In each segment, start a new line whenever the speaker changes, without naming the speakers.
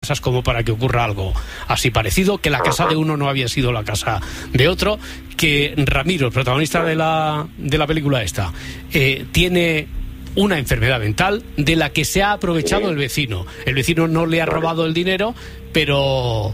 casas como para que ocurra algo así parecido, que la casa de uno no había sido la casa de otro, que Ramiro, el protagonista de la película esta, tiene una enfermedad mental de la que se ha aprovechado el vecino. El vecino no le ha robado el dinero, pero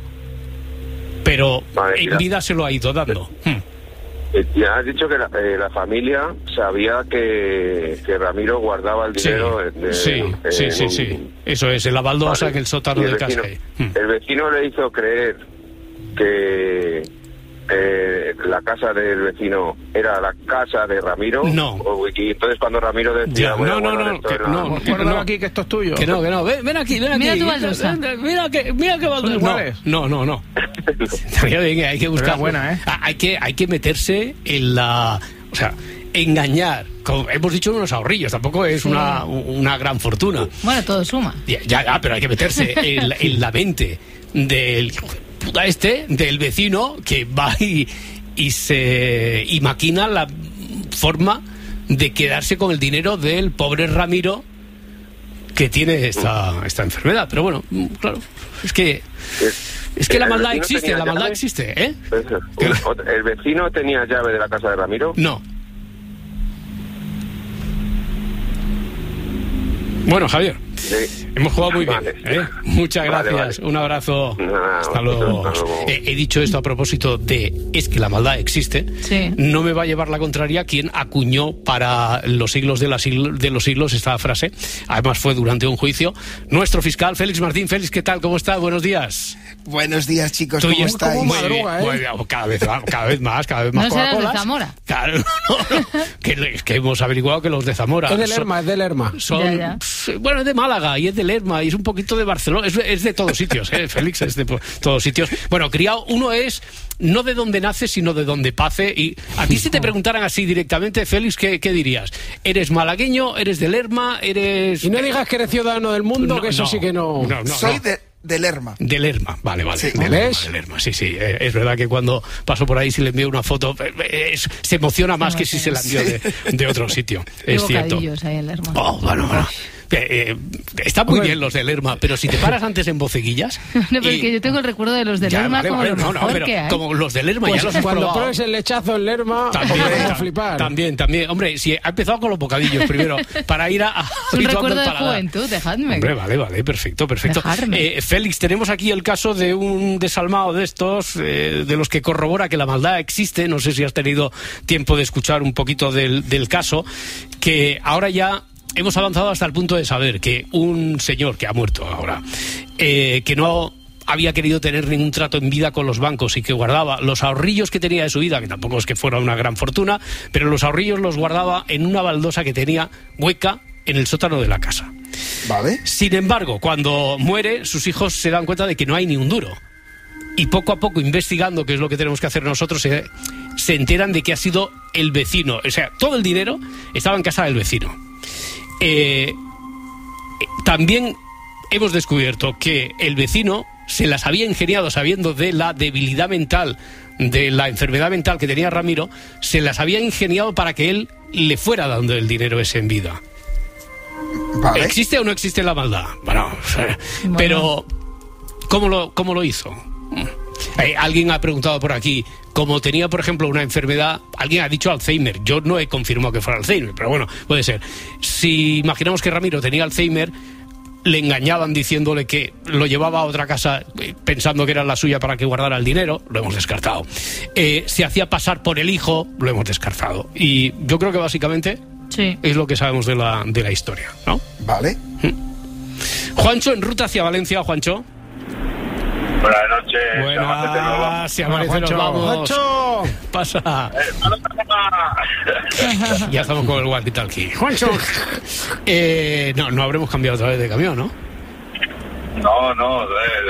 en vida se lo ha ido dando.
Ya has dicho que la familia sabía que Ramiro guardaba el dinero.
Sí. Eso es, en la baldosa, en el sótano de casa.
El vecino le hizo creer que la casa del vecino era la casa de Ramiro.
No.
Y entonces cuando Ramiro decía...
No,
aquí que esto es tuyo.
Que no. Ven aquí.
Mira tu baldosa.
Mira que baldosa. No. Hay que buscar.
Buena, ¿eh?
Hay que meterse en la... O sea, engañar. Como hemos dicho, unos ahorrillos. Tampoco es una gran fortuna.
Bueno, todo suma.
Ya, pero hay que meterse en la mente del vecino que va y maquina la forma de quedarse con el dinero del pobre Ramiro, que tiene esta enfermedad. Pero bueno, claro, es que la maldad existe, ¿eh?
¿El vecino tenía llave de la casa de Ramiro?
No. Bueno, Javier, hemos jugado muy bien, ¿eh? Muchas gracias, vale. Un abrazo, hasta luego. He dicho esto a propósito de es que la maldad existe.
Sí.
No me va a llevar la contraria quien acuñó para los siglos de los siglos esta frase. Además fue durante un juicio nuestro fiscal Félix Martín. Félix, ¿qué tal? ¿Cómo estás? Buenos días.
Buenos días, chicos, ¿cómo estáis?
Muy bien. Cada vez más
¿No serás de Zamora?
Claro, que hemos averiguado que los de Zamora
es del Lerma.
Son, bueno, es de Málaga y es de Lerma y es un poquito de Barcelona, es de todos sitios, Félix, es de todos sitios. Bueno, criado, uno es no de donde nace, sino de donde pase. Y a ti, si te preguntaran así directamente, Félix, ¿qué dirías? ¿Eres malagueño? ¿Eres de Lerma? ¿Eres...?
Y no digas que eres ciudadano del mundo, que eso sí que no...
Soy de Lerma.
De Lerma, vale.
Sí.
De Lerma, sí. Es verdad que cuando paso por ahí, si le envío una foto, se emociona más que si se la envío de otro sitio. Es cierto.
Ahí en Lerma.
Bueno. Está muy bien los de Lerma, pero si te paras antes en Boceguillas...
No, pero es que yo tengo el recuerdo de los de Lerma como lo mejor que hay.
Como los de Lerma,
pues
ya los has
cuando
probado.
pruebes el lechazo en Lerma, también vas a flipar.
También. Hombre, si ha empezado con los bocadillos primero, para ir a
un recuerdo de juventud, dejadme.
Hombre, vale, perfecto. Félix, tenemos aquí el caso de un desalmado de estos, de los que corrobora que la maldad existe. No sé si has tenido tiempo de escuchar un poquito del caso, que ahora ya... Hemos avanzado hasta el punto de saber que un señor que ha muerto ahora, que no había querido tener ningún trato en vida con los bancos y que guardaba los ahorrillos que tenía de su vida, que tampoco es que fuera una gran fortuna, pero los ahorrillos los guardaba en una baldosa que tenía hueca en el sótano de la casa.
Vale.
Sin embargo, cuando muere, sus hijos se dan cuenta de que no hay ni un duro. Y poco a poco, investigando, que es lo que tenemos que hacer nosotros, se enteran de que ha sido el vecino. O sea, todo el dinero estaba en casa del vecino. También hemos descubierto que el vecino se las había ingeniado, sabiendo de la debilidad mental, de la enfermedad mental que tenía Ramiro, se las había ingeniado para que él le fuera dando el dinero ese en vida.
Vale.
¿Existe o no existe la maldad? Bueno, pero ¿cómo lo hizo? Alguien ha preguntado por aquí, como tenía, por ejemplo, una enfermedad, alguien ha dicho Alzheimer. Yo no he confirmado que fuera Alzheimer, pero bueno, puede ser. Si imaginamos que Ramiro tenía Alzheimer, le engañaban diciéndole que lo llevaba a otra casa pensando que era la suya para que guardara el dinero, lo hemos descartado. Se hacía pasar por el hijo, lo hemos descartado. Y yo creo que básicamente es lo que sabemos de la historia, ¿no?
Vale.
Juancho, en ruta hacia Valencia. Juancho.
Buenas noches.
Buenas, si amanece nos vamos.
¡Juancho!
Pasa. Ya estamos con el walkie-talkie. ¡Juancho! No habremos cambiado otra vez de camión, ¿no?
No,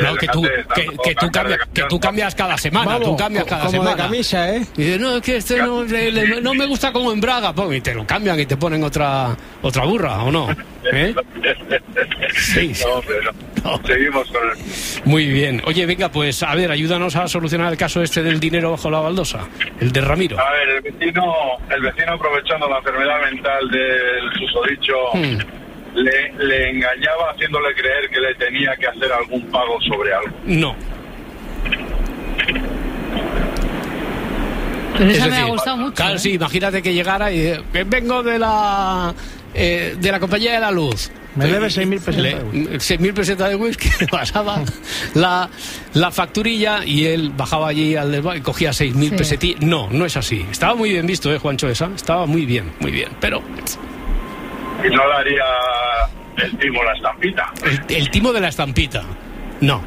que tú cambias cada semana.
Vamos,
tú cambias cada
como
semana.
de camisa, ¿eh?
Y dices, no, es que este no me gusta como en Braga. Y te lo cambian y te ponen otra burra, ¿o no? Sí.
No. Seguimos con él.
Muy bien. Oye, venga, pues a ver, ayúdanos a solucionar el caso este del dinero bajo la baldosa, el de Ramiro.
A ver, el vecino aprovechando la enfermedad mental del susodicho, le engañaba haciéndole creer que le tenía que hacer algún pago sobre algo.
No.
Pero esa me ha gustado mucho.
Claro, sí, imagínate que llegara y vengo de la compañía de la luz.
Me debe 6.000 pesetas.
6.000 pesetas de whisky, le pasaba la facturilla y él bajaba allí al desván y cogía 6.000 pesetillas. No es así. Estaba muy bien visto, Juancho, esa. Estaba muy bien, pero...
Y no daría el timo la estampita.
El timo de la estampita. No.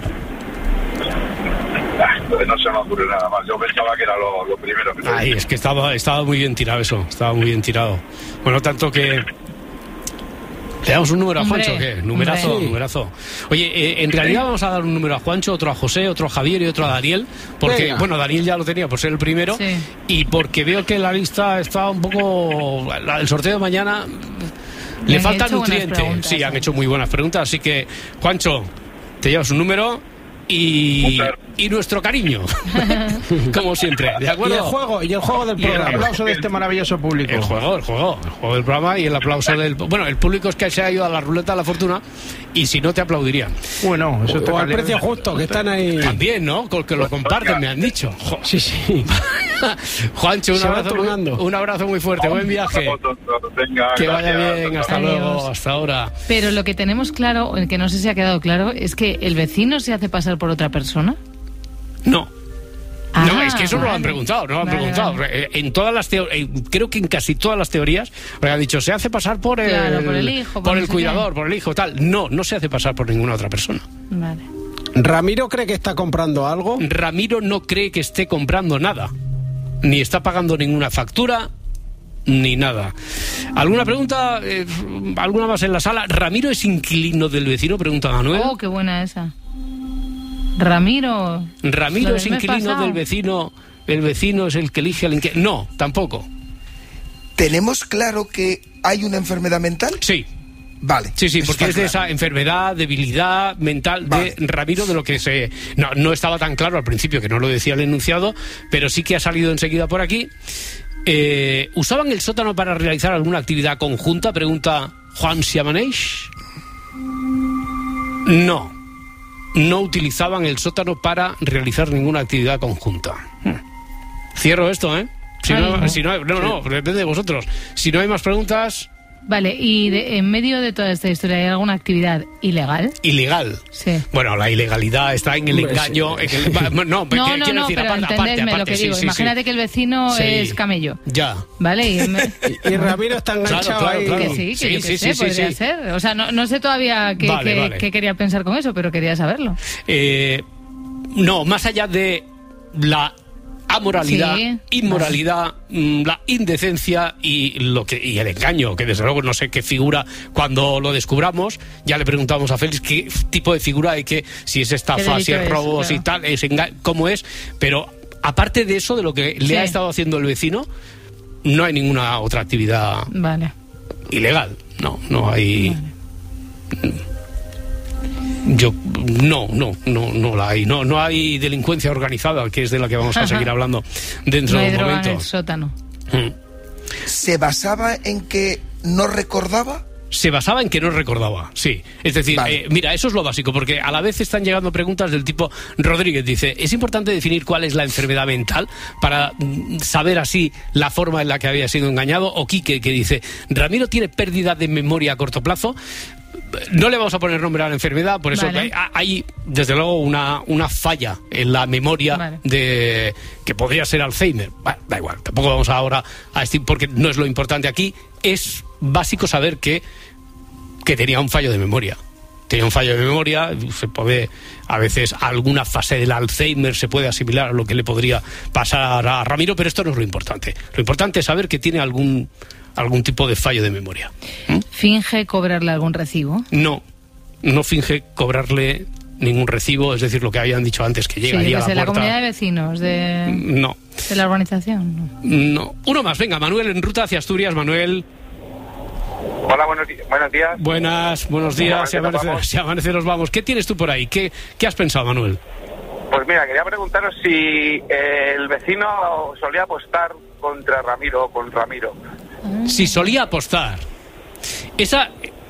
No se me ocurre nada más. Yo pensaba que era lo primero que...
Ay, es que estaba muy bien tirado eso. Estaba muy bien tirado. Bueno, tanto que... ¿Le damos un número a Juancho o qué? Numerazo. Oye, en realidad vamos a dar un número a Juancho, otro a José, otro a Javier y otro a Daniel. Porque, bueno, Daniel ya lo tenía por ser el primero. Sí. Y porque veo que la lista está un poco... El sorteo de mañana... Le faltan nutrientes. Sí, han hecho muy buenas preguntas. Así que, Juancho, te llevas un número... Y nuestro cariño, como siempre, ¿de acuerdo?
Y el juego del programa. El aplauso de este maravilloso público.
El juego del programa y el aplauso del... Bueno, el público es que se ha ido a la ruleta de la fortuna y si no te aplaudirían.
Bueno, eso
o al precio justo, que están ahí...
También, ¿no? Con que lo comparten, me han dicho.
Sí.
Juancho, un abrazo muy fuerte, buen viaje.
Venga,
que vaya bien, hasta luego, hasta ahora.
Pero lo que tenemos claro, el que no sé si ha quedado claro, es que el vecino se hace pasar por otra persona.
No, es que eso no lo han preguntado, Vale. En todas las creo que en casi todas las teorías han dicho, se hace pasar por el hijo, por el cuidador, por el hijo, tal. No se hace pasar por ninguna otra persona.
Vale.
¿Ramiro cree que está comprando algo?
Ramiro no cree que esté comprando nada. Ni está pagando ninguna factura, ni nada. ¿Alguna pregunta? ¿Alguna más en la sala? ¿Ramiro es inquilino del vecino? Pregunta Manuel.
Oh, qué buena esa. Ramiro
es inquilino del vecino. El vecino es el que elige al inquilino. No, tampoco.
¿Tenemos claro que hay una enfermedad mental?
Sí.
Vale.
Sí, porque es de esa enfermedad, debilidad mental de Ramiro, de lo que no estaba tan claro al principio, que no lo decía el enunciado, pero sí que ha salido enseguida por aquí. ¿Usaban el sótano para realizar alguna actividad conjunta? Pregunta Juan Siamaneix. No utilizaban el sótano para realizar ninguna actividad conjunta. Cierro esto, ¿eh? No, depende de vosotros. Si no hay más preguntas...
Vale, y en medio de toda esta historia, ¿hay alguna actividad ilegal?
¿Ilegal?
Sí.
Bueno, la ilegalidad está en el engaño...
Sí. No, pero entendedme lo que digo. Imagínate que el vecino es camello.
Ya.
Vale,
y Ramiro está enganchado ahí.
Claro. Que sí, podría ser. O sea, no sé todavía qué quería pensar con eso, pero quería saberlo.
No, más allá de la... amoralidad, inmoralidad, la indecencia y el engaño, que desde luego no sé qué figura cuando lo descubramos. Ya le preguntamos a Félix qué tipo de figura hay, que si es estafa, si es robos, claro, y tal, cómo es, pero aparte de eso, de lo que le ha estado haciendo el vecino, no hay ninguna otra actividad ilegal. No hay. Vale. No la hay. No hay delincuencia organizada, que es de la que vamos a seguir hablando dentro de un momento.
En el sótano.
¿Se basaba en que no recordaba?
Se basaba en que no recordaba, sí. Es decir, mira, eso es lo básico, porque a la vez están llegando preguntas del tipo... Rodríguez dice, ¿es importante definir cuál es la enfermedad mental para saber así la forma en la que había sido engañado? O Quique, que dice, ¿Ramiro tiene pérdida de memoria a corto plazo? No le vamos a poner nombre a la enfermedad, por eso hay desde luego una falla en la memoria de que podría ser Alzheimer. Da igual, tampoco vamos ahora a decir, porque no es lo importante aquí. Es básico saber que tenía un fallo de memoria. Tenía un fallo de memoria, se puede, a veces alguna fase del Alzheimer se puede asimilar a lo que le podría pasar a Ramiro, pero esto no es lo importante. Lo importante es saber que tiene algún tipo de fallo de memoria.
¿Finge cobrarle algún recibo?
No finge cobrarle ningún recibo, es decir, lo que habían dicho antes, que llega ahí a la puerta.
¿De la comunidad de vecinos?
No.
¿De la urbanización?
No. Uno más, venga, Manuel, en ruta hacia Asturias. Manuel.
Hola, buenos días.
Buenos días, si amanece nos vamos. ¿Qué tienes tú por ahí? ¿Qué has pensado, Manuel?
Pues mira, quería preguntaros si el vecino solía apostar contra Ramiro o con Ramiro.
Si solía apostar. Esa,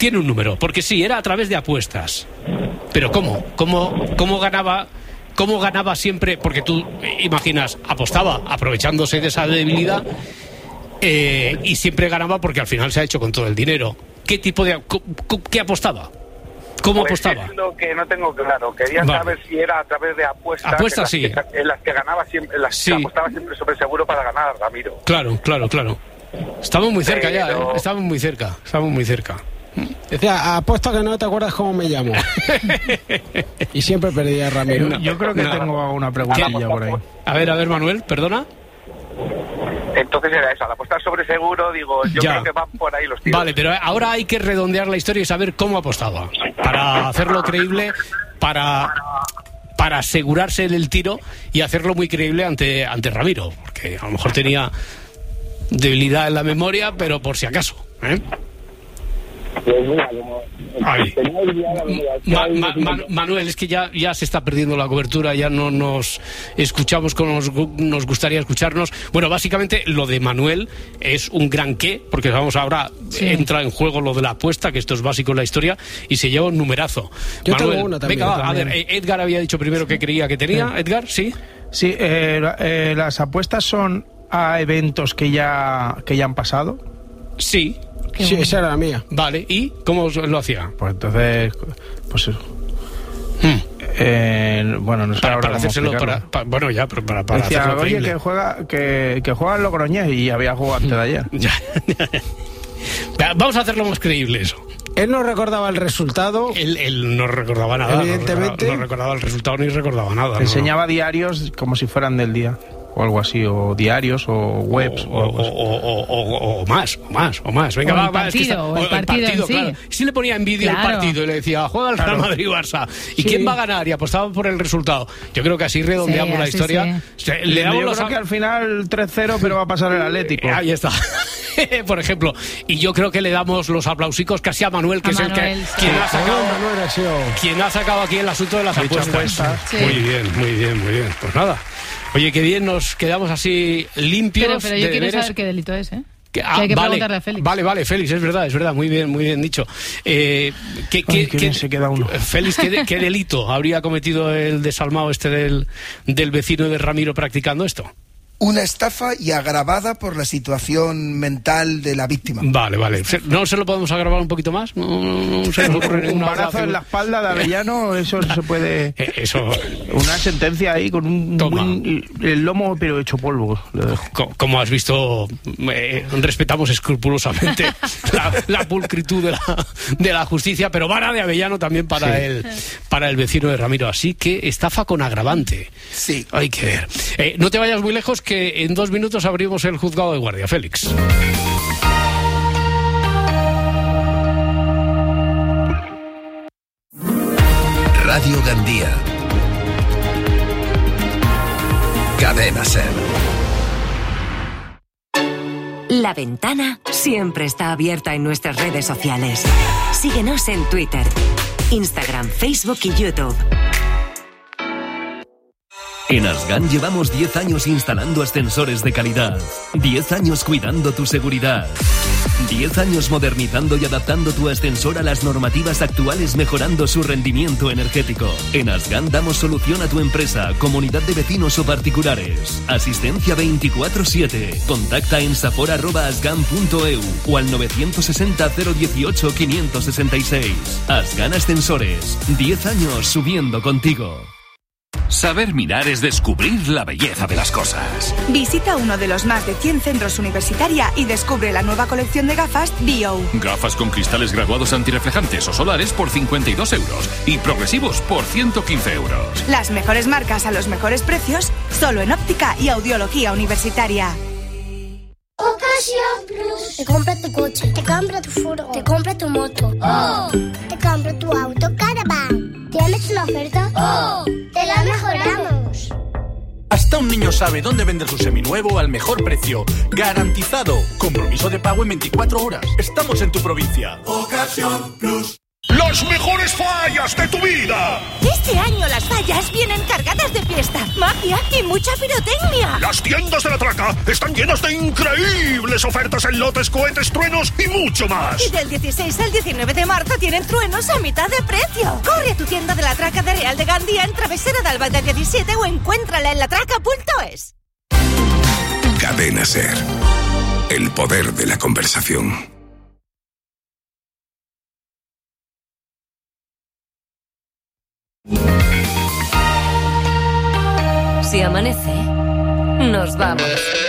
tiene un número, porque sí, era a través de apuestas. Pero ¿cómo ganaba? ¿Cómo ganaba siempre? Porque tú imaginas, apostaba aprovechándose de esa debilidad y siempre ganaba porque al final se ha hecho con todo el dinero. ¿Qué tipo de... ¿Qué apostaba? ¿Cómo apostaba?
Es lo que no tengo claro. Quería saber si era a través de apuestas.
Apuestas, sí.
En las que ganaba siempre, en las que apostaba siempre sobre seguro para ganar a Ramiro.
Claro. Estamos muy cerca ya, ¿eh? Estamos muy cerca.
Decía, apuesto que no te acuerdas cómo me llamo. Y siempre perdía Ramiro.
Yo creo que tengo una preguntilla por ahí.
A ver, Manuel, perdona.
Entonces era eso, al apostar sobre seguro, digo, yo creo que van por ahí los tiros.
Vale, pero ahora hay que redondear la historia y saber cómo apostaba. Para hacerlo creíble, para asegurarse del tiro y hacerlo muy creíble ante Ramiro. Porque a lo mejor tenía debilidad en la memoria, pero por si acaso, ¿eh? Manuel, es que ya se está perdiendo la cobertura, ya no nos escuchamos como nos gustaría escucharnos. Bueno, básicamente lo de Manuel es un gran qué, porque vamos, ahora entra en juego lo de la apuesta, que esto es básico en la historia, y se lleva un numerazo.
Yo
Manuel,
tengo una también.
Venga, a ver, Edgar había dicho primero que creía que tenía. Edgar, ¿sí?
Sí, las apuestas son a eventos que ya han pasado.
Sí.
Sí, esa era la mía.
Vale, ¿y cómo lo hacía?
Pues entonces, pues eso. Bueno, no sé
para
ahora
hacérselo bueno, ya, pero para
decía,
hacerlo
oye,
creíble.
que juega en Logroñés, y había jugado antes de ayer.
Vamos a hacerlo más creíble eso.
Él no recordaba el resultado.
Él no recordaba nada.
Evidentemente.
No recordaba el resultado ni recordaba nada.
Enseñaba diarios como si fueran del día. O algo así, o diarios, o webs,
o más. Venga,
o el partido, el partido
claro.
sí.
Si le ponía en vídeo el partido y le decía, juega el Real Madrid-Barça, ¿y quién va a ganar? Y apostaba por el resultado. Yo creo que así redondeamos la historia.
Sí. Le damos que al final 3-0, pero va a pasar el Atlético.
Ahí está. Por ejemplo, y yo creo que le damos los aplausicos casi a Manuel, que es el que quien ha sacado aquí el asunto de las apuestas. Sí. Muy bien. Pues nada. Oye, qué bien, nos quedamos así limpios.
Pero yo quiero saber qué delito es, ¿eh? Que hay que preguntarle a Félix. Vale,
Félix, es verdad, muy bien dicho.
Qué bien se queda uno.
Félix, ¿qué delito habría cometido el desalmado del vecino de Ramiro practicando esto?
Una estafa y agravada por la situación mental de la víctima.
Vale. ¿No se lo podemos agravar un poquito más? No se nos ocurre
un balazo en la espalda de Avellano, eso se puede...
Eso...
Una sentencia ahí con el lomo, pero hecho polvo.
Como has visto, respetamos escrupulosamente la pulcritud de la justicia, pero vara de Avellano también para el vecino de Ramiro. Así que estafa con agravante.
Sí.
Hay que ver. No te vayas muy lejos, que en 2 minutos abrimos el juzgado de guardia. Félix.
Radio Gandía. Cadena SER.
La Ventana siempre está abierta en nuestras redes sociales. Síguenos en Twitter, Instagram, Facebook y YouTube.
En Asgan llevamos 10 años instalando ascensores de calidad, 10 años cuidando tu seguridad, 10 años modernizando y adaptando tu ascensor a las normativas actuales, mejorando su rendimiento energético. En Asgan damos solución a tu empresa, comunidad de vecinos o particulares. Asistencia 24/7. Contacta en sapor@asgan.eu o al 960 018 566. Asgan Ascensores, 10 años subiendo contigo.
Saber mirar es descubrir la belleza de las cosas.
Visita uno de los más de 100 centros Universitaria y descubre la nueva colección de gafas Bio.
Gafas con cristales graduados antirreflejantes o solares por 52 euros y progresivos por 115 euros.
Las mejores marcas a los mejores precios, solo en óptica y audiología universitaria.
Ocasión Plus. Te compra tu coche, te compra tu furgo, te compra tu moto. ¡Oh! Te compra tu auto Caravan. ¿Tienes una oferta? ¡Oh! ¡Te la mejoramos!
Hasta un niño sabe dónde vender su seminuevo al mejor precio. ¡Garantizado! Compromiso de pago en 24 horas. Estamos en tu provincia. Ocasión Plus.
¡Las mejores fallas de tu vida!
Este año las fallas vienen cargadas de fiesta, magia y mucha pirotecnia.
Las tiendas de La Traca están llenas de increíbles ofertas en lotes, cohetes, truenos y mucho más.
Y del 16 al 19 de marzo tienen truenos a mitad de precio. Corre a tu tienda de La Traca de Real de Gandía en Travesera de Albada 17 o encuéntrala en latraca.es.
Cadena SER. El poder de la conversación.
Si amanece, nos vamos.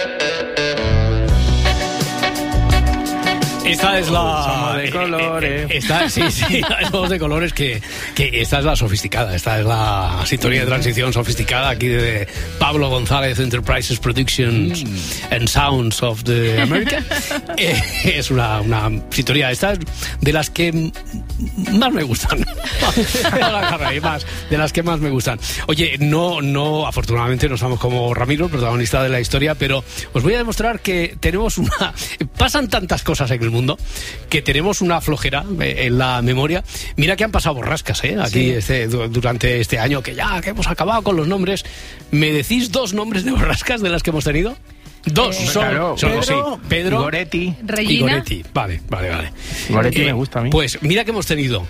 Esta es la...
Somos de colores.
Somos de colores que esta es la sofisticada. Esta es la sintonía de transición sofisticada aquí de Pablo González Enterprises Productions and Sounds of the America. Es una sintonía. Esta es de las que más me gustan. De las que más me gustan. Oye, no, afortunadamente no estamos como Ramiro, protagonista de la historia, pero os voy a demostrar que tenemos pasan tantas cosas en el mundo que tenemos una flojera en la memoria. Mira que han pasado borrascas aquí durante este año, que hemos acabado con los nombres. ¿Me decís 2 nombres de borrascas de las que hemos tenido? 2, solo Pedro
y Goretti.
Y Goretti. Vale.
Goretti me gusta a mí.
Pues mira que hemos tenido,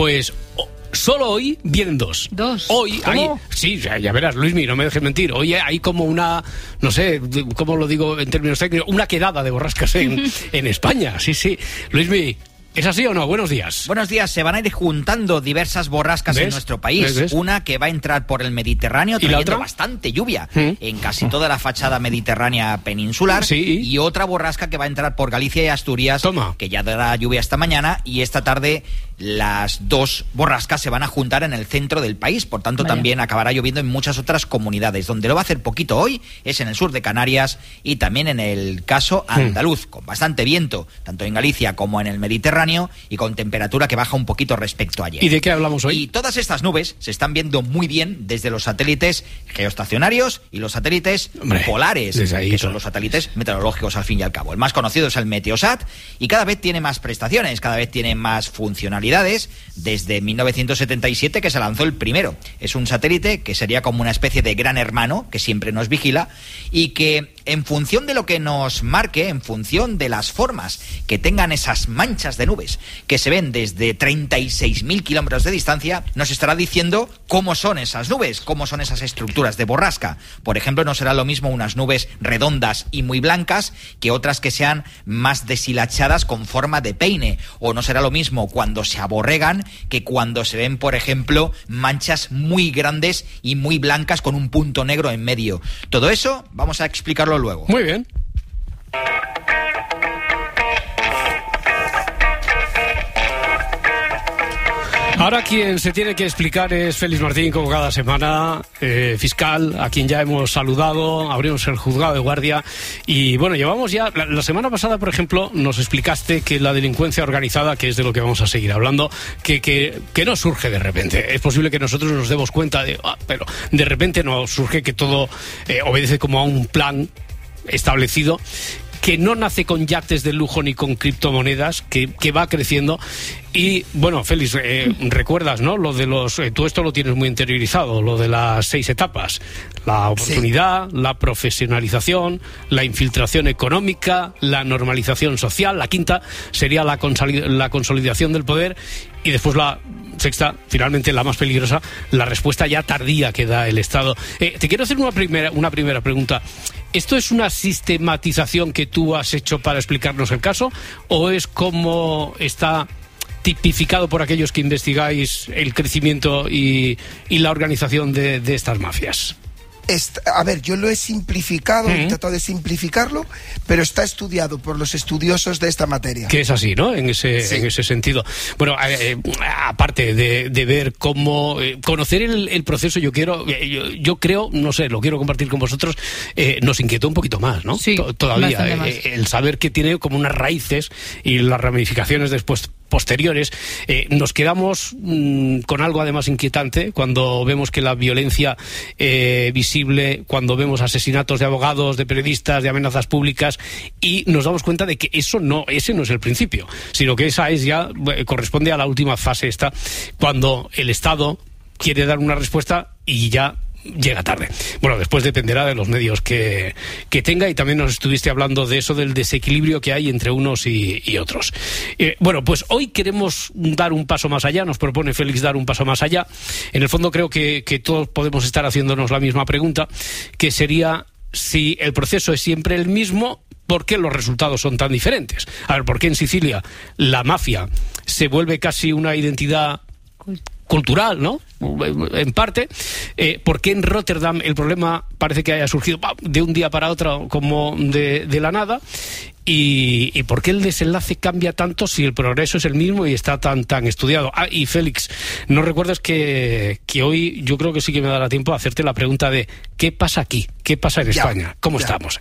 solo hoy vienen 2. Hoy hay, sí, ya verás, Luismi, no me dejes mentir. Hoy hay como una, no sé, ¿cómo lo digo en términos técnicos? Una quedada de borrascas en España. Sí. Luismi, ¿es así o no? Buenos días.
Buenos días. Se van a ir juntando diversas borrascas en nuestro país.
¿Ves?
Una que va a entrar por el Mediterráneo trayendo bastante lluvia en casi toda la fachada mediterránea peninsular.
Sí.
Y otra borrasca que va a entrar por Galicia y Asturias, que ya dará lluvia esta mañana. Y esta tarde las 2 borrascas se van a juntar en el centro del país. Por tanto, también acabará lloviendo en muchas otras comunidades. Donde lo va a hacer poquito hoy es en el sur de Canarias y también en el caso andaluz, con bastante viento, tanto en Galicia como en el Mediterráneo, y con temperatura que baja un poquito respecto a ayer.
¿Y de qué hablamos hoy?
Y todas estas nubes se están viendo muy bien desde los satélites geoestacionarios y los satélites polares, que son los satélites meteorológicos al fin y al cabo. El más conocido es el Meteosat y cada vez tiene más prestaciones, cada vez tiene más funcionalidades. Desde 1977 que se lanzó el primero. Es un satélite que sería como una especie de gran hermano que siempre nos vigila y que, en función de lo que nos marque, en función de las formas que tengan esas manchas de nubes que se ven desde 36.000 kilómetros de distancia, nos estará diciendo cómo son esas nubes, cómo son esas estructuras de borrasca. Por ejemplo, no será lo mismo unas nubes redondas y muy blancas que otras que sean más deshilachadas con forma de peine, o no será lo mismo cuando se aborregan que cuando se ven, por ejemplo, manchas muy grandes y muy blancas con un punto negro en medio. Todo eso vamos a explicarlo luego.
Muy bien. Ahora quien se tiene que explicar es Félix Martín, como cada semana, fiscal, a quien ya hemos saludado, abrimos el juzgado de guardia y bueno, llevamos ya, la semana pasada, por ejemplo, nos explicaste que la delincuencia organizada, que es de lo que vamos a seguir hablando, que no surge de repente. Es posible que nosotros nos demos cuenta pero de repente no surge, que todo obedece como a un plan establecido, que no nace con yates de lujo ni con criptomonedas, que va creciendo. Y bueno, Félix, recuerdas, ¿no? Lo de tú esto lo tienes muy interiorizado, lo de las 6 etapas: la oportunidad, la profesionalización, la infiltración económica, la normalización social. La 5ª sería la consolidación del poder, y después la 6ª, finalmente la más peligrosa, la respuesta ya tardía que da el Estado. Te quiero hacer una primera pregunta. ¿Esto es una sistematización que tú has hecho para explicarnos el caso, o es como está tipificado por aquellos que investigáis el crecimiento y la organización de estas mafias?
A ver, yo lo he simplificado, he tratado de simplificarlo, pero está estudiado por los estudiosos de esta materia.
Que es así, ¿no? En ese sentido. Bueno, aparte de ver cómo conocer el proceso, yo creo, no sé, lo quiero compartir con vosotros, nos inquietó un poquito más, ¿no?
Sí,
todavía. El saber que tiene como unas raíces y las ramificaciones después posteriores, nos quedamos con algo además inquietante cuando vemos que la violencia visible, cuando vemos asesinatos de abogados, de periodistas, de amenazas públicas, y nos damos cuenta de que ese no es el principio, sino que esa es ya, corresponde a la última fase esta, cuando el Estado quiere dar una respuesta y ya llega tarde. Bueno, después dependerá de los medios que tenga, y también nos estuviste hablando de eso, del desequilibrio que hay entre unos y otros. Bueno, pues hoy queremos dar un paso más allá, nos propone Félix dar un paso más allá. En el fondo creo que todos podemos estar haciéndonos la misma pregunta, que sería si el proceso es siempre el mismo, ¿por qué los resultados son tan diferentes? A ver, ¿por qué en Sicilia la mafia se vuelve casi una identidad cultural, ¿no? En parte. ¿Por qué en Rotterdam el problema parece que haya surgido de un día para otro como de la nada? ¿Y por qué el desenlace cambia tanto si el progreso es el mismo y está tan estudiado? Y Félix, no recuerdes que hoy yo creo que sí que me dará tiempo a hacerte la pregunta de ¿qué pasa aquí? ¿Qué pasa en España? ¿Cómo estamos?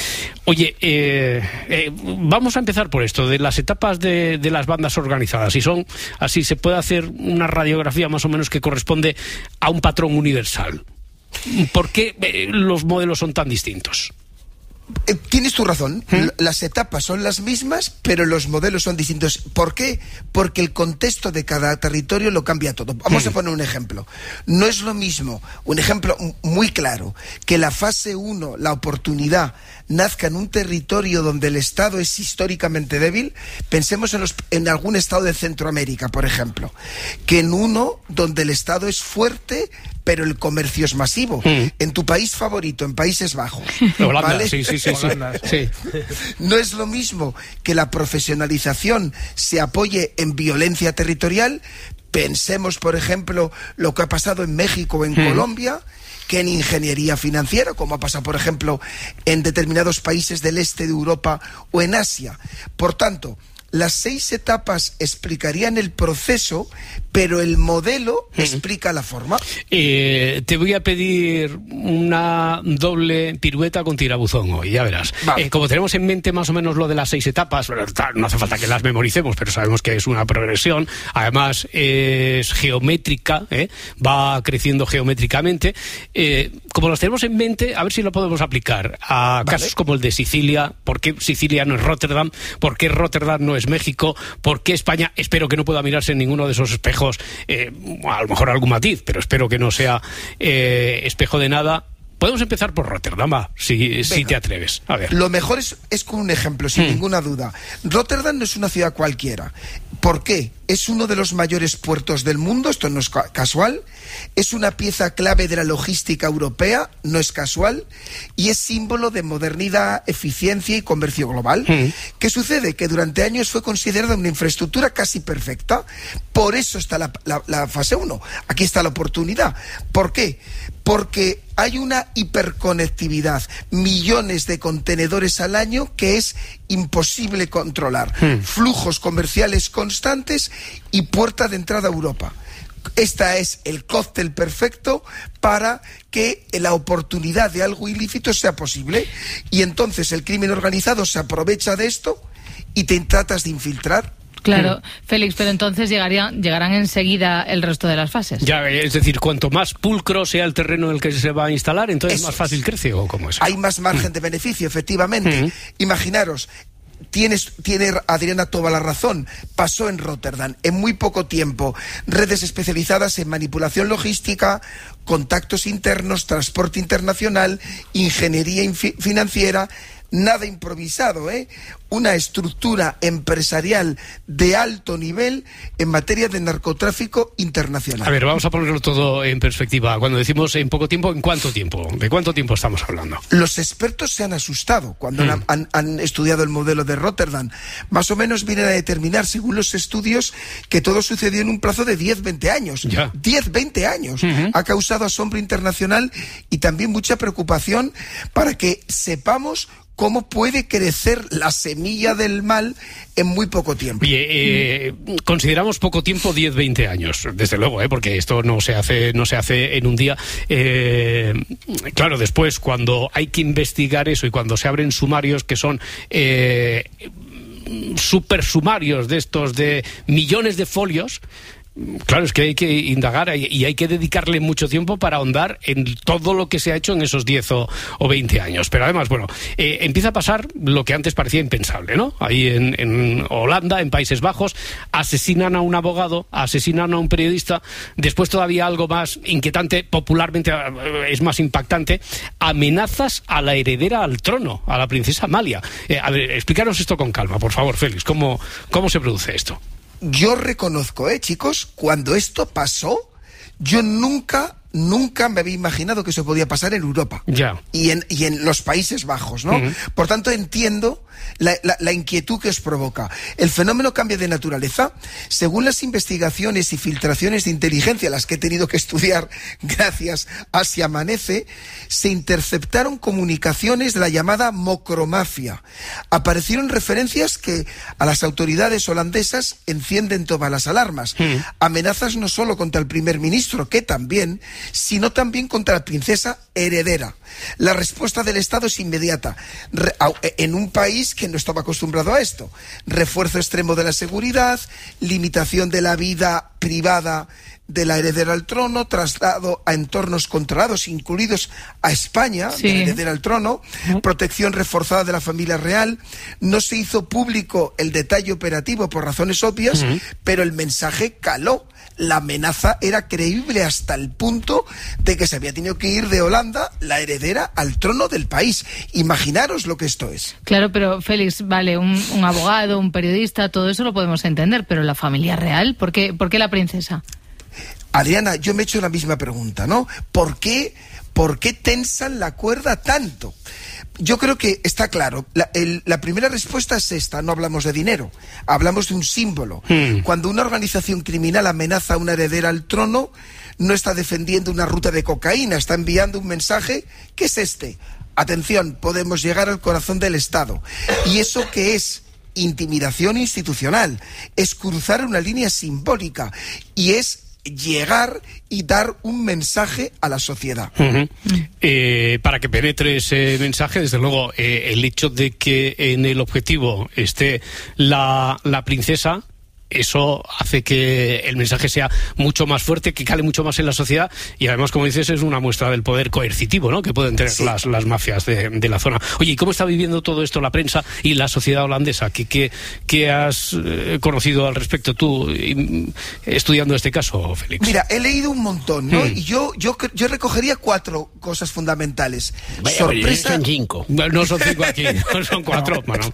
Oye, vamos a empezar por esto, de las etapas de las bandas organizadas. Si son así, se puede hacer una radiografía más o menos que corresponde a un patrón universal. ¿Por qué los modelos son tan distintos?
Tienes tu razón, las etapas son las mismas, pero los modelos son distintos. ¿Por qué? Porque el contexto de cada territorio lo cambia todo. Vamos a poner un ejemplo. No es lo mismo, un ejemplo muy claro, que la fase 1, la oportunidad, nazca en un territorio donde el Estado es históricamente débil. Pensemos en algún estado de Centroamérica, por ejemplo, que en uno donde el Estado es fuerte, pero el comercio es masivo. En tu país favorito, en Países Bajos,
Holanda,
¿vale?
Sí.
No es lo mismo que la profesionalización se apoye en violencia territorial. Pensemos, por ejemplo, lo que ha pasado en México o en Colombia, que en ingeniería financiera, como ha pasado, por ejemplo, en determinados países del este de Europa o en Asia. Por tanto, las 6 etapas explicarían el proceso, pero el modelo explica la forma.
Te voy a pedir una doble pirueta con tirabuzón hoy, ya verás. Vale. Como tenemos en mente más o menos lo de las 6 etapas, no hace falta que las memoricemos, pero sabemos que es una progresión, además es geométrica, va creciendo geométricamente. Como los tenemos en mente, a ver si lo podemos aplicar a casos como el de Sicilia. ¿Por qué Sicilia no es Rotterdam? ¿Por qué Rotterdam no es México? ¿Por qué España? Espero que no pueda mirarse en ninguno de esos espejos, a lo mejor algún matiz, pero espero que no sea espejo de nada. Podemos empezar por Rotterdam, si te atreves. A ver.
Lo mejor es con un ejemplo, sin ninguna duda. Rotterdam no es una ciudad cualquiera. ¿Por qué? Es uno de los mayores puertos del mundo, esto no es casual. Es una pieza clave de la logística europea, no es casual. Y es símbolo de modernidad, eficiencia y comercio global. ¿Qué sucede? Que durante años fue considerada una infraestructura casi perfecta. Por eso está la fase 1. Aquí está la oportunidad. ¿Por qué? Porque hay una hiperconectividad, millones de contenedores al año que es imposible controlar, flujos comerciales constantes y puerta de entrada a Europa. Esta es el cóctel perfecto para que la oportunidad de algo ilícito sea posible, y entonces el crimen organizado se aprovecha de esto y te tratas de infiltrar.
Claro, Félix, pero entonces llegarán enseguida el resto de las fases.
Ya, es decir, cuanto más pulcro sea el terreno en el que se va a instalar, entonces más fácil crece, ¿o cómo es?
Hay más margen de beneficio, efectivamente. Imaginaros, tiene Adriana toda la razón. Pasó en Rotterdam en muy poco tiempo. Redes especializadas en manipulación logística, contactos internos, transporte internacional, ingeniería financiera. Nada improvisado, una estructura empresarial de alto nivel en materia de narcotráfico internacional.
A ver, vamos a ponerlo todo en perspectiva. Cuando decimos en poco tiempo, ¿en cuánto tiempo? ¿De cuánto tiempo estamos hablando?
Los expertos se han asustado cuando han estudiado el modelo de Rotterdam. Más o menos vienen a determinar, según los estudios, que todo sucedió en un plazo de 10-20 años. 10-20 años. Ha causado asombro internacional y también mucha preocupación para que sepamos cómo puede crecer la semilla del mal en muy poco tiempo.
Consideramos poco tiempo 10-20 años, desde luego, porque esto no se hace en un día. Claro, después, cuando hay que investigar eso y cuando se abren sumarios que son super sumarios de estos de millones de folios. Claro, es que hay que indagar y hay que dedicarle mucho tiempo para ahondar en todo lo que se ha hecho en esos 10 o 20 años. Pero además, bueno, empieza a pasar lo que antes parecía impensable, ¿no? Ahí en Holanda, en Países Bajos, asesinan a un abogado, asesinan a un periodista. Después todavía algo más inquietante, popularmente es más impactante, amenazas a la heredera al trono, a la princesa Amalia. A ver, explícanos esto con calma, por favor, Félix. ¿Cómo se produce esto?
Yo reconozco, chicos, cuando esto pasó, yo nunca me había imaginado que eso podía pasar en Europa.
Ya.
Y en los Países Bajos, ¿no? Uh-huh. Por tanto, entiendo la inquietud que os provoca. El fenómeno cambia de naturaleza. Según las investigaciones y filtraciones de inteligencia, las que he tenido que estudiar gracias a Si Amanece, se interceptaron comunicaciones de la llamada mocromafia. Aparecieron referencias que a las autoridades holandesas encienden todas las alarmas. Uh-huh. Amenazas no solo contra el primer ministro, que también, sino también contra la princesa heredera. La respuesta del Estado es inmediata. En un país que no estaba acostumbrado a esto. Refuerzo extremo de la seguridad, limitación de la vida privada de la heredera al trono, traslado a entornos controlados, incluidos a España, de la heredera al trono, protección reforzada de la familia real. No se hizo público el detalle operativo por razones obvias, pero el mensaje caló. La amenaza era creíble hasta el punto de que se había tenido que ir de Holanda la heredera al trono del país. Imaginaros lo que esto es.
Claro, pero Félix, vale, un abogado, un periodista, todo eso lo podemos entender, pero la familia real, ¿por qué la princesa?
Adriana, yo me he hecho la misma pregunta, ¿no? ¿Por qué tensan la cuerda tanto? Yo creo que está claro. La primera respuesta es esta: no hablamos de dinero, hablamos de un símbolo. Cuando una organización criminal amenaza a una heredera al trono, no está defendiendo una ruta de cocaína, está enviando un mensaje que es este: atención, podemos llegar al corazón del Estado. ¿Y eso qué es? Intimidación institucional, es cruzar una línea simbólica y es llegar y dar un mensaje a la sociedad.
Para que penetre ese mensaje, desde luego, el hecho de que en el objetivo esté la princesa, eso hace que el mensaje sea mucho más fuerte, que cale mucho más en la sociedad, y además, como dices, es una muestra del poder coercitivo, ¿no?, que pueden tener las mafias de la zona. Oye, ¿y cómo está viviendo todo esto la prensa y la sociedad holandesa? ¿Qué has conocido al respecto tú estudiando este caso, Félix?
Mira, he leído un montón, ¿no? Y yo recogería 4 cosas fundamentales.
Vaya, sorpresa. Son 5. No son 5 aquí, son 4. Bueno,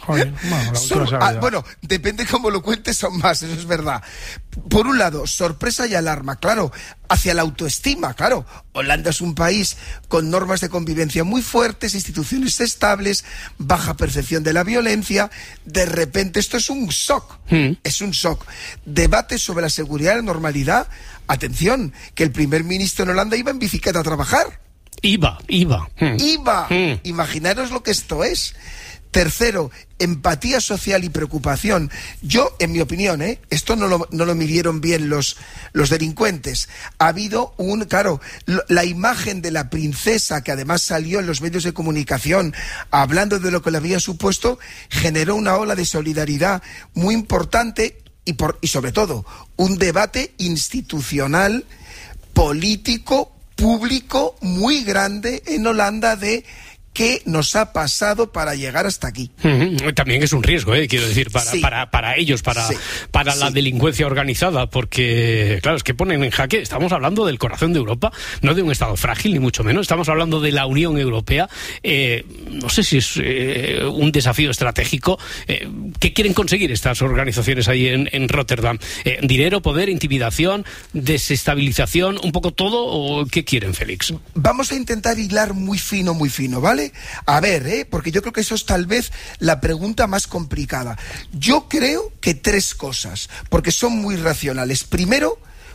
claro.
Bueno, depende cómo lo cuentes. Son más, eso es verdad. Por un lado, sorpresa y alarma, claro, hacia la autoestima, claro. Holanda es un país con normas de convivencia muy fuertes, instituciones estables, baja percepción de la violencia. De repente esto es un shock, es un shock. Debate sobre la seguridad y la normalidad. Atención, que el primer ministro en Holanda iba en bicicleta a trabajar.
Iba.
Imaginaros lo que esto es. Tercero, empatía social y preocupación. Yo, en mi opinión, esto no lo midieron bien los delincuentes. Ha habido la imagen de la princesa, que además salió en los medios de comunicación hablando de lo que le había supuesto, generó una ola de solidaridad muy importante y sobre todo un debate institucional, político, público muy grande en Holanda de ¿qué nos ha pasado para llegar hasta aquí?
También es un riesgo, quiero decir, para ellos, para la delincuencia organizada, porque, claro, es que ponen en jaque, estamos hablando del corazón de Europa, no de un Estado frágil, ni mucho menos, estamos hablando de la Unión Europea. No sé si es un desafío estratégico. ¿Qué quieren conseguir estas organizaciones ahí en Rotterdam? ¿Dinero, poder, intimidación, desestabilización, un poco todo, o qué quieren, Félix?
Vamos a intentar hilar muy fino, ¿vale? A ver, porque yo creo que eso es tal vez la pregunta más complicada. Yo creo que 3 cosas, porque son muy racionales. Primero,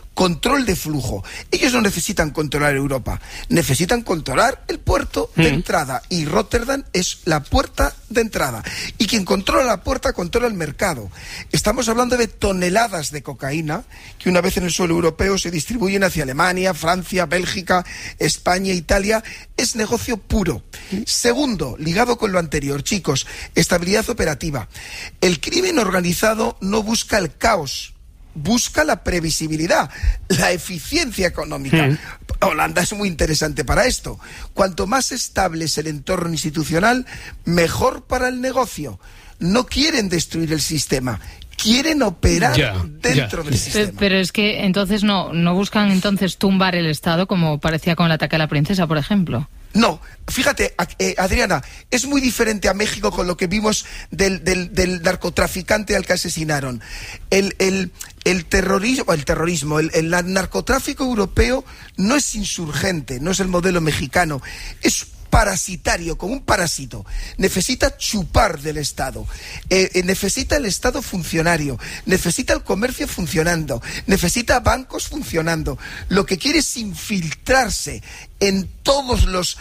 control de flujo. Ellos no necesitan controlar Europa, necesitan controlar el puerto de entrada, y Rotterdam es la puerta de entrada. Y quien controla la puerta controla el mercado. Estamos hablando de toneladas de cocaína que una vez en el suelo europeo se distribuyen hacia Alemania, Francia, Bélgica, España, Italia. Es negocio puro. Segundo, ligado con lo anterior, chicos, estabilidad operativa. El crimen organizado no busca el caos, busca la previsibilidad, la eficiencia económica. Holanda es muy interesante para esto. Cuanto más estable es el entorno institucional, mejor para el negocio. No quieren destruir el sistema, quieren operar dentro del sistema.
Pero es que entonces no buscan entonces tumbar el Estado, como parecía con el ataque a la princesa, por ejemplo.
No, fíjate, Adriana, es muy diferente a México con lo que vimos del narcotraficante al que asesinaron. El terrorismo, el narcotráfico europeo no es insurgente, no es el modelo mexicano, es parasitario, como un parásito. Necesita chupar del Estado, necesita el Estado funcionario, necesita el comercio funcionando, necesita bancos funcionando. Lo que quiere es infiltrarse en todos los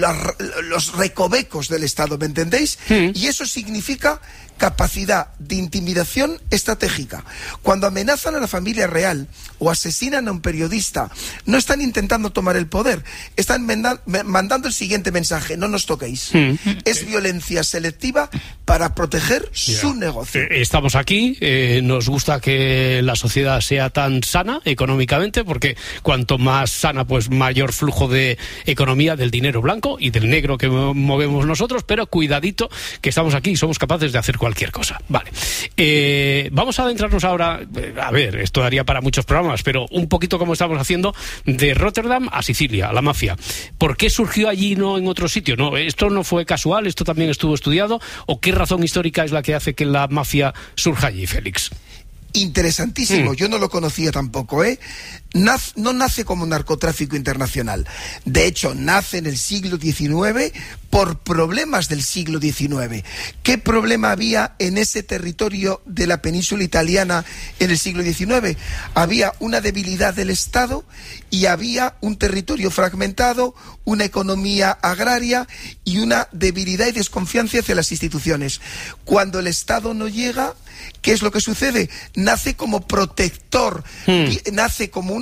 recovecos del Estado, ¿me entendéis? Y eso significa capacidad de intimidación estratégica. Cuando amenazan a la familia real o asesinan a un periodista, no están intentando tomar el poder, están mandando el siguiente mensaje: no nos toquéis. Es violencia selectiva para proteger su negocio.
Estamos aquí, nos gusta que la sociedad sea tan sana económicamente, porque cuanto más sana, pues mayor flujo de economía del dinero blanco y del negro que movemos nosotros, pero cuidadito que estamos aquí y somos capaces de hacer cualquier cosa. Vale. Vamos a adentrarnos ahora, a ver, esto daría para muchos programas, pero un poquito como estamos haciendo, de Rotterdam a Sicilia, a la mafia. ¿Por qué surgió allí y no en otro sitio? No, esto no fue casual, esto también estuvo estudiado, ¿o qué razón histórica es la que hace que la mafia surja allí, Félix?
Interesantísimo, yo no lo conocía tampoco, no nace como narcotráfico internacional. De hecho, nace en el siglo XIX por problemas del siglo XIX. ¿Qué problema había en ese territorio de la península italiana en el siglo XIX? Había una debilidad del Estado y había un territorio fragmentado, una economía agraria y una debilidad y desconfianza hacia las instituciones. Cuando el Estado no llega, ¿qué es lo que sucede? Nace como protector, nace como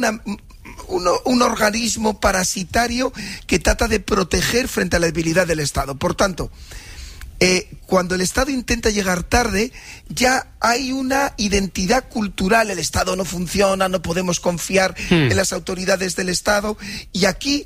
un organismo parasitario que trata de proteger frente a la debilidad del Estado. Por tanto, cuando el Estado intenta llegar tarde, ya hay una identidad cultural. El Estado no funciona, no podemos confiar en las autoridades del Estado, y aquí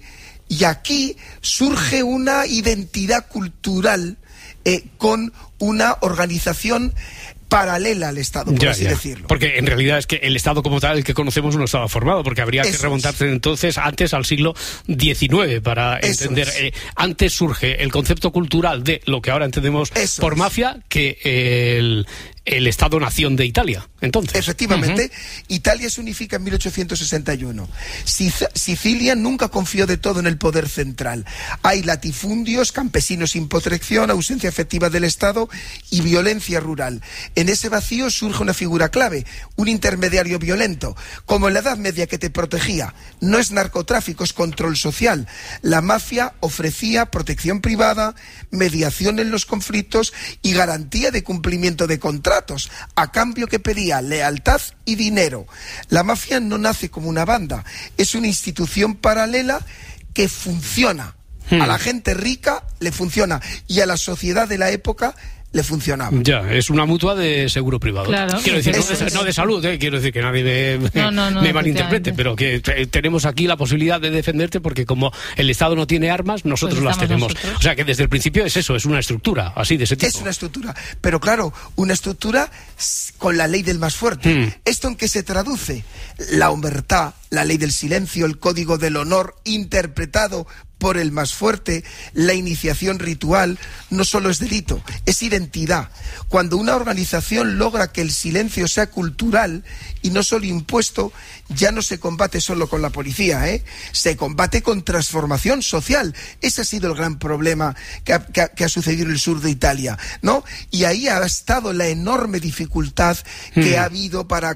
surge una identidad cultural con una organización paralela al Estado, por así decirlo.
Porque en realidad es que el Estado como tal, el que conocemos, no estaba formado, porque habría que remontarse entonces antes al siglo XIX para entender. Antes surge el concepto cultural de lo que ahora entendemos por mafia, que el Estado-nación de Italia, entonces.
Efectivamente, Italia se unifica en 1861. Sicilia nunca confió de todo en el poder central. Hay latifundios, campesinos sin protección, ausencia efectiva del Estado y violencia rural. En ese vacío surge una figura clave, un intermediario violento, como en la Edad Media, que te protegía. No es narcotráfico, es control social. La mafia ofrecía protección privada, mediación en los conflictos y garantía de cumplimiento de contratos, a cambio que pedía lealtad y dinero. La mafia no nace como una banda, es una institución paralela que funciona. A la gente rica le funciona y a la sociedad de la época le funcionaba.
Ya, es una mutua de seguro privado.
Claro,
quiero decir, no de salud, quiero decir que nadie me malinterprete, pero que tenemos aquí la posibilidad de defenderte, porque como el Estado no tiene armas, nosotros las tenemos. O sea que desde el principio es eso, es una estructura así de ese tipo.
Es una estructura, pero claro, una estructura con la ley del más fuerte. ¿Esto en qué se traduce? La omertá, la ley del silencio, el código del honor interpretado por el más fuerte, la iniciación ritual, no solo es delito, es identidad. Cuando una organización logra que el silencio sea cultural y no solo impuesto, ya no se combate solo con la policía, se combate con transformación social. Ese ha sido el gran problema que ha sucedido en el sur de Italia, ¿no? Y ahí ha estado la enorme dificultad que ha habido para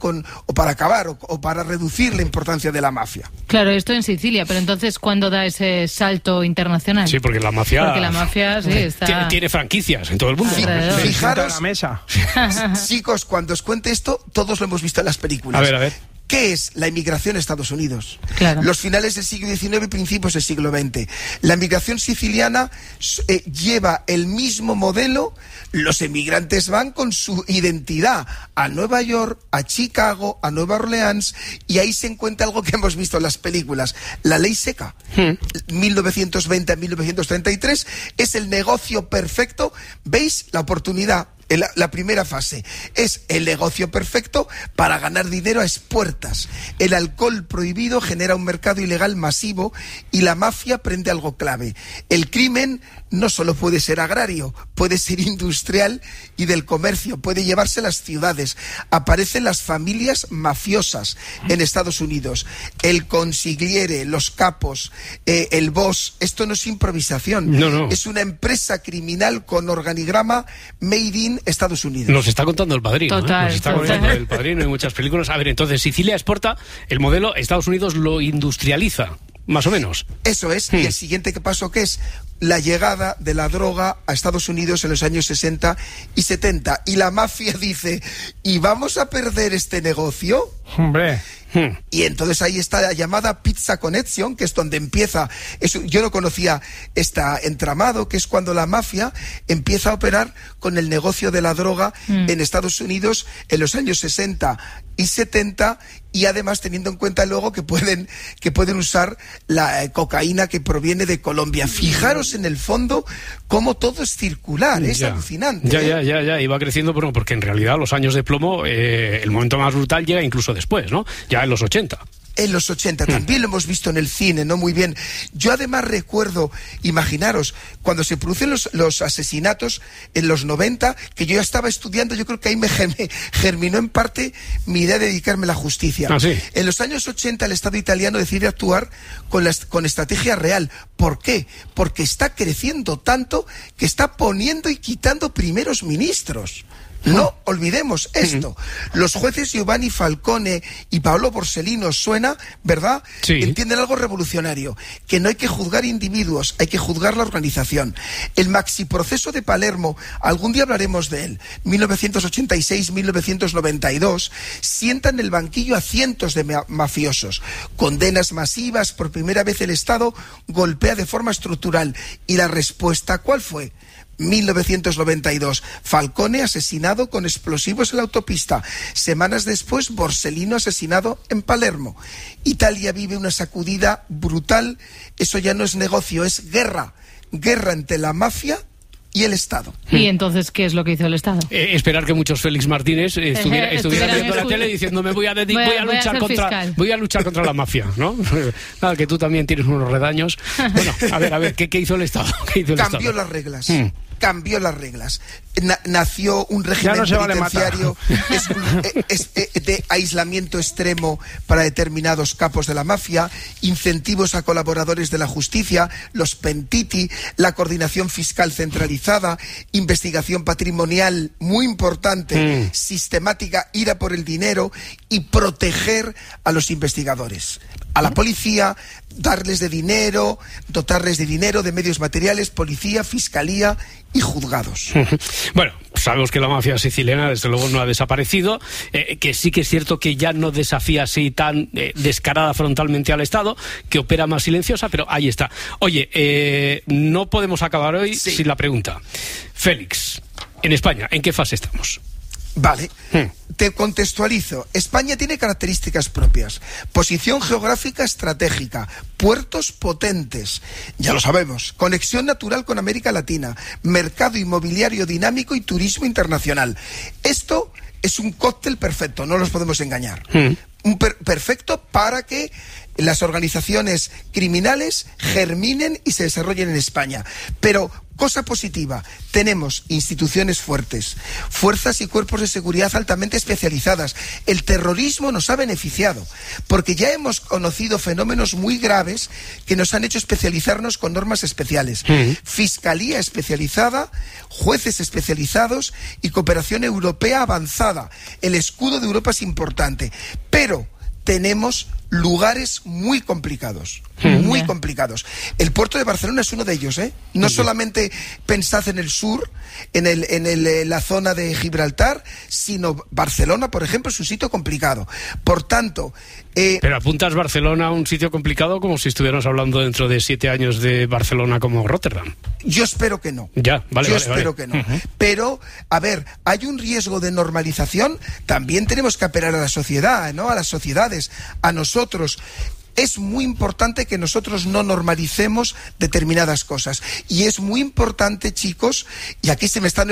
para reducir la importancia de la mafia.
Claro, esto en Sicilia, pero entonces, ¿cuándo da ese salto internacional?
Sí, porque la mafia
sí, está...
tiene franquicias en todo el mundo.
Fijaros,
la mesa.
Chicos, cuando os cuente esto, todos lo hemos visto en las películas.
A ver.
¿Qué es la inmigración a Estados Unidos?
Claro.
Los finales del siglo XIX y principios del siglo XX. La inmigración siciliana lleva el mismo modelo. Los emigrantes van con su identidad a Nueva York, a Chicago, a Nueva Orleans, y ahí se encuentra algo que hemos visto en las películas. La ley seca. 1920 a 1933 es el negocio perfecto. ¿Veis la oportunidad? La primera fase es el negocio perfecto para ganar dinero a expuertas. El alcohol prohibido genera un mercado ilegal masivo y la mafia prende algo clave. El crimen no solo puede ser agrario, puede ser industrial y del comercio, puede llevarse a las ciudades. Aparecen las familias mafiosas en Estados Unidos. El consigliere, los capos, el boss, esto no es improvisación.
No.
Es una empresa criminal con organigrama made in Estados Unidos.
Nos está contando El Padrino.
Total.
Nos está contando El Padrino en muchas películas. A ver, entonces Sicilia exporta el modelo, Estados Unidos lo industrializa, más o menos.
Eso es. Y el siguiente paso, que es la llegada de la droga a Estados Unidos en los años 60 y 70. Y la mafia dice, ¿y vamos a perder este negocio?
Hombre.
Y entonces ahí está la llamada Pizza Connection, que es donde empieza. Yo no conocía este entramado, que es cuando la mafia empieza a operar con el negocio de la droga en Estados Unidos en los años 60 y 70, y además teniendo en cuenta luego que pueden usar la cocaína que proviene de Colombia. Fijaros en el fondo cómo todo es circular, es alucinante.
Ya, y va creciendo, porque en realidad los años de plomo, el momento más brutal llega incluso después, ¿no? Ya en los 80.
En los 80, también lo hemos visto en el cine, ¿no? Muy bien. Yo además recuerdo, imaginaros, cuando se producen los asesinatos en los 90, que yo ya estaba estudiando, yo creo que ahí me germinó en parte mi idea de dedicarme a la justicia.
¿Ah, sí?
En los años 80 el Estado italiano decide actuar con estrategia real. ¿Por qué? Porque está creciendo tanto que está poniendo y quitando primeros ministros. No olvidemos esto. Los jueces Giovanni Falcone y Paolo Borsellino, suena, ¿verdad?
Sí.
Entienden algo revolucionario, que no hay que juzgar individuos, hay que juzgar la organización. El maxiproceso de Palermo, algún día hablaremos de él, 1986-1992, sienta en el banquillo a cientos de mafiosos. Condenas masivas, por primera vez el Estado golpea de forma estructural. ¿Y la respuesta cuál fue? 1992, Falcone asesinado con explosivos en la autopista. Semanas después, Borsellino asesinado en Palermo. Italia vive una sacudida brutal. Eso ya no es negocio, es guerra. Guerra entre la mafia y el Estado.
¿Y entonces qué es lo que hizo el Estado?
Esperar que muchos Félix Martínez estuvieran viendo la tele diciendo voy a luchar contra la mafia, ¿no? Nada, que tú también tienes unos redaños. Bueno, a ver, ¿qué hizo el Estado?
Cambió las reglas. Cambió las reglas. Nació un régimen penitenciario de aislamiento extremo para determinados capos de la mafia, incentivos a colaboradores de la justicia, los pentiti, la coordinación fiscal centralizada, investigación patrimonial muy importante, sistemática, ir a por el dinero y proteger a los investigadores. A la policía, darles de dinero, dotarles de dinero, de medios materiales, policía, fiscalía y juzgados.
Bueno, sabemos que la mafia siciliana desde luego no ha desaparecido, que sí que es cierto que ya no desafía así tan descarada frontalmente al Estado, que opera más silenciosa, pero ahí está. Oye, no podemos acabar hoy sin la pregunta. Félix, en España, ¿en qué fase estamos?
Vale, te contextualizo. España tiene características propias. Posición geográfica estratégica, puertos potentes, ya lo sabemos, conexión natural con América Latina, mercado inmobiliario dinámico y turismo internacional. Esto es un cóctel perfecto, no los podemos engañar. perfecto para que las organizaciones criminales germinen y se desarrollen en España. Pero, cosa positiva, tenemos instituciones fuertes, fuerzas y cuerpos de seguridad altamente especializadas. El terrorismo nos ha beneficiado, porque ya hemos conocido fenómenos muy graves que nos han hecho especializarnos con normas especiales. Fiscalía especializada, jueces especializados y cooperación europea avanzada. El escudo de Europa es importante, pero tenemos lugares muy complicados, muy complicados. El puerto de Barcelona es uno de ellos, ¿eh? No solamente pensad en el sur, en la zona de Gibraltar, sino Barcelona, por ejemplo, es un sitio complicado. Por tanto...
Pero apuntas Barcelona a un sitio complicado como si estuviéramos hablando dentro de 7 años de Barcelona como Rotterdam.
Yo espero que no.
Ya, vale,
Yo
vale,
espero
vale.
que no. Pero, a ver, hay un riesgo de normalización. También tenemos que apelar a la sociedad, ¿no? A las sociedades, a nosotros. Es muy importante que nosotros no normalicemos determinadas cosas. Y es muy importante, chicos, y aquí se me están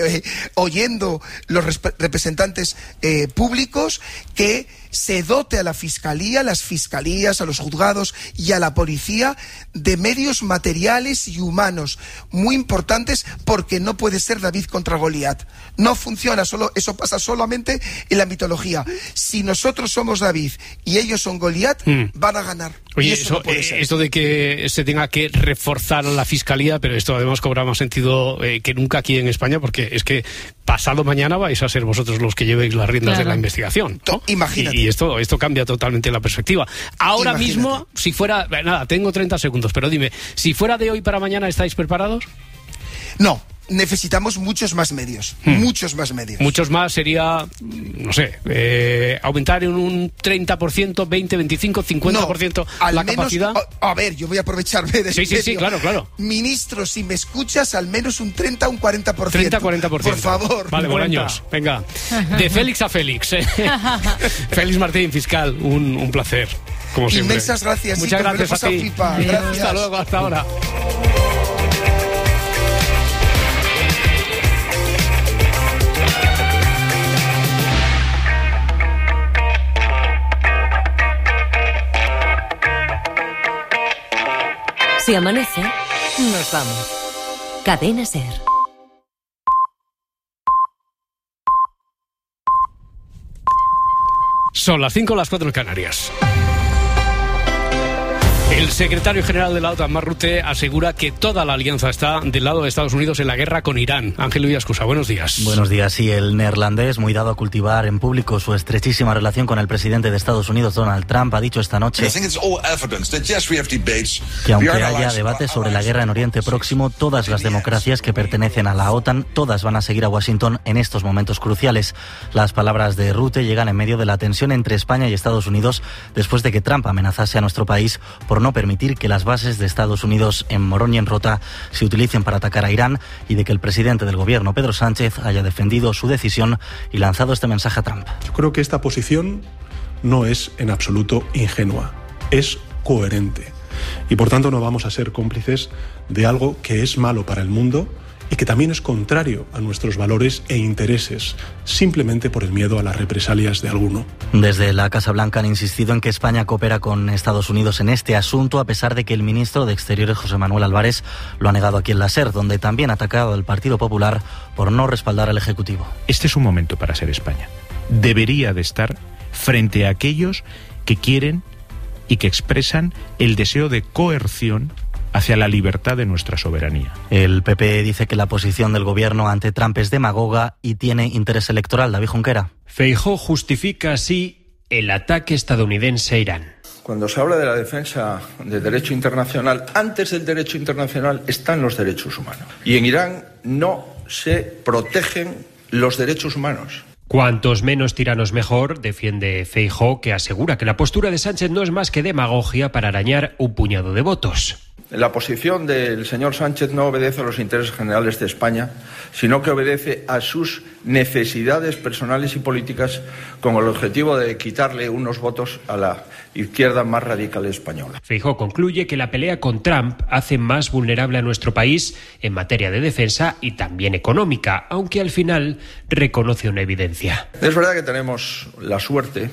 oyendo los representantes públicos, que se dote a la Fiscalía, a las fiscalías, a los juzgados y a la policía de medios materiales y humanos muy importantes, porque no puede ser David contra Goliat. No funciona, eso pasa solamente en la mitología. Si nosotros somos David y ellos son Goliat, van a ganar.
Oye,
y eso no puede ser.
Esto de que se tenga que reforzar a la Fiscalía, pero esto además cobra más sentido que nunca aquí en España, porque es que pasado mañana vais a ser vosotros los que llevéis las riendas de la investigación, ¿no?
Imagínate.
Y esto cambia totalmente la perspectiva. Ahora mismo, si fuera... Nada, tengo 30 segundos, pero dime, si fuera de hoy para mañana, ¿estáis preparados?
No. Necesitamos muchos más medios, muchos más medios.
Muchos más sería, no sé, aumentar en un 30%, 20, 25, 50% la capacidad.
A ver, yo voy a aprovecharme de
Sí, claro.
Ministro, si me escuchas, al menos un 30 o un 40%.
30-40%.
Por favor.
Vale, Bolaños, venga. De Félix a Félix. Félix Martín, fiscal, un placer, como siempre.
Inmensas gracias.
Muchas gracias a ti.
Gracias.
Hasta luego, hasta ahora.
Si amanece, nos vamos. Cadena SER.
Son las 5, las 4 en Canarias. El secretario general de la OTAN, Mark Rutte, asegura que toda la alianza está del lado de Estados Unidos en la guerra con Irán. Ángel Villascusa, buenos días.
Buenos días. Sí, el neerlandés, muy dado a cultivar en público su estrechísima relación con el presidente de Estados Unidos, Donald Trump, ha dicho esta noche que aunque haya debates sobre la guerra en Oriente Próximo, todas las democracias que pertenecen a la OTAN, todas van a seguir a Washington en estos momentos cruciales. Las palabras de Rutte llegan en medio de la tensión entre España y Estados Unidos después de que Trump amenazase a nuestro país por no permitir que las bases de Estados Unidos en Morón y en Rota se utilicen para atacar a Irán, y de que el presidente del gobierno, Pedro Sánchez, haya defendido su decisión y lanzado este mensaje a Trump.
Yo creo que esta posición no es en absoluto ingenua, es coherente, y por tanto no vamos a ser cómplices de algo que es malo para el mundo y que también es contrario a nuestros valores e intereses, simplemente por el miedo a las represalias de alguno.
Desde la Casa Blanca han insistido en que España coopera con Estados Unidos en este asunto, a pesar de que el ministro de Exteriores, José Manuel Álvarez, lo ha negado aquí en la SER, donde también ha atacado al Partido Popular por no respaldar al Ejecutivo.
Este es un momento para ser España. Debería de estar frente a aquellos que quieren y que expresan el deseo de coerción hacia la libertad de nuestra soberanía.
El PP dice que la posición del gobierno ante Trump es demagoga y tiene interés electoral. David Junquera.
Feijóo justifica así el ataque estadounidense a Irán.
Cuando se habla de la defensa del derecho internacional, antes del derecho internacional están los derechos humanos. Y en Irán no se protegen los derechos humanos.
Cuantos menos tiranos mejor, defiende Feijóo, que asegura que la postura de Sánchez no es más que demagogia para arañar un puñado de votos.
La posición del señor Sánchez no obedece a los intereses generales de España, sino que obedece a sus necesidades personales y políticas con el objetivo de quitarle unos votos a la izquierda más radical española.
Feijóo concluye que la pelea con Trump hace más vulnerable a nuestro país en materia de defensa y también económica, aunque al final reconoce una evidencia.
Es verdad que tenemos la suerte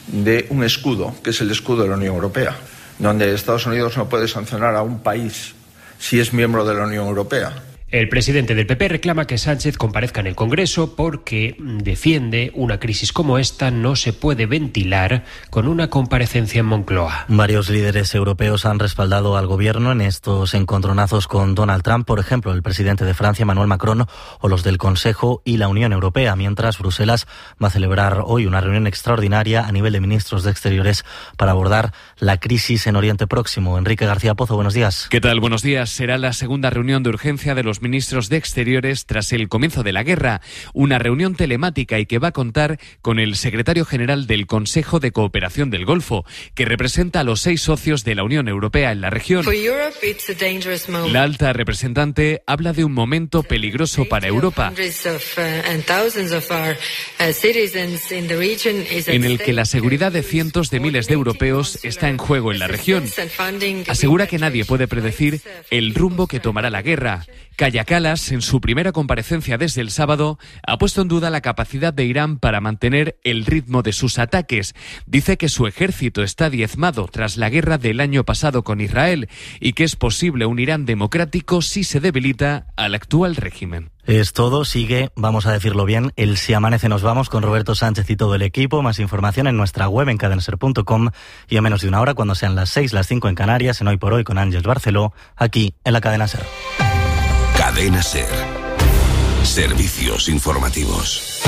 de un escudo, que es el escudo de la Unión Europea, donde Estados Unidos no puede sancionar a un país si es miembro de la Unión Europea.
El presidente del PP reclama que Sánchez comparezca en el Congreso porque defiende una crisis como esta no se puede ventilar con una comparecencia en Moncloa.
Varios líderes europeos han respaldado al gobierno en estos encontronazos con Donald Trump, por ejemplo, el presidente de Francia, Emmanuel Macron, o los del Consejo y la Unión Europea, mientras Bruselas va a celebrar hoy una reunión extraordinaria a nivel de ministros de Exteriores para abordar la crisis en Oriente Próximo. Enrique García Pozo, buenos días.
¿Qué tal? Buenos días. Será la segunda reunión de urgencia de los ministros de Exteriores tras el comienzo de la guerra, una reunión telemática y que va a contar con el secretario general del Consejo de Cooperación del Golfo, que representa a los 6 socios de la Unión Europea en la región. La alta representante habla de un momento peligroso para Europa, en el que la seguridad de cientos de miles de europeos está en juego en la región. Asegura que nadie puede predecir el rumbo que tomará la guerra. Kaja Kallas, en su primera comparecencia desde el sábado, ha puesto en duda la capacidad de Irán para mantener el ritmo de sus ataques. Dice que su ejército está diezmado tras la guerra del año pasado con Israel y que es posible un Irán democrático si se debilita al actual régimen.
Es todo, sigue, vamos a decirlo bien, el Si Amanece Nos Vamos con Roberto Sánchez y todo el equipo. Más información en nuestra web en cadenaser.com y a menos de una hora, cuando sean las 6, las 5 en Canarias, en Hoy por Hoy con Ángel Barceló, aquí en la Cadena Ser.
Cadena Ser. Servicios informativos.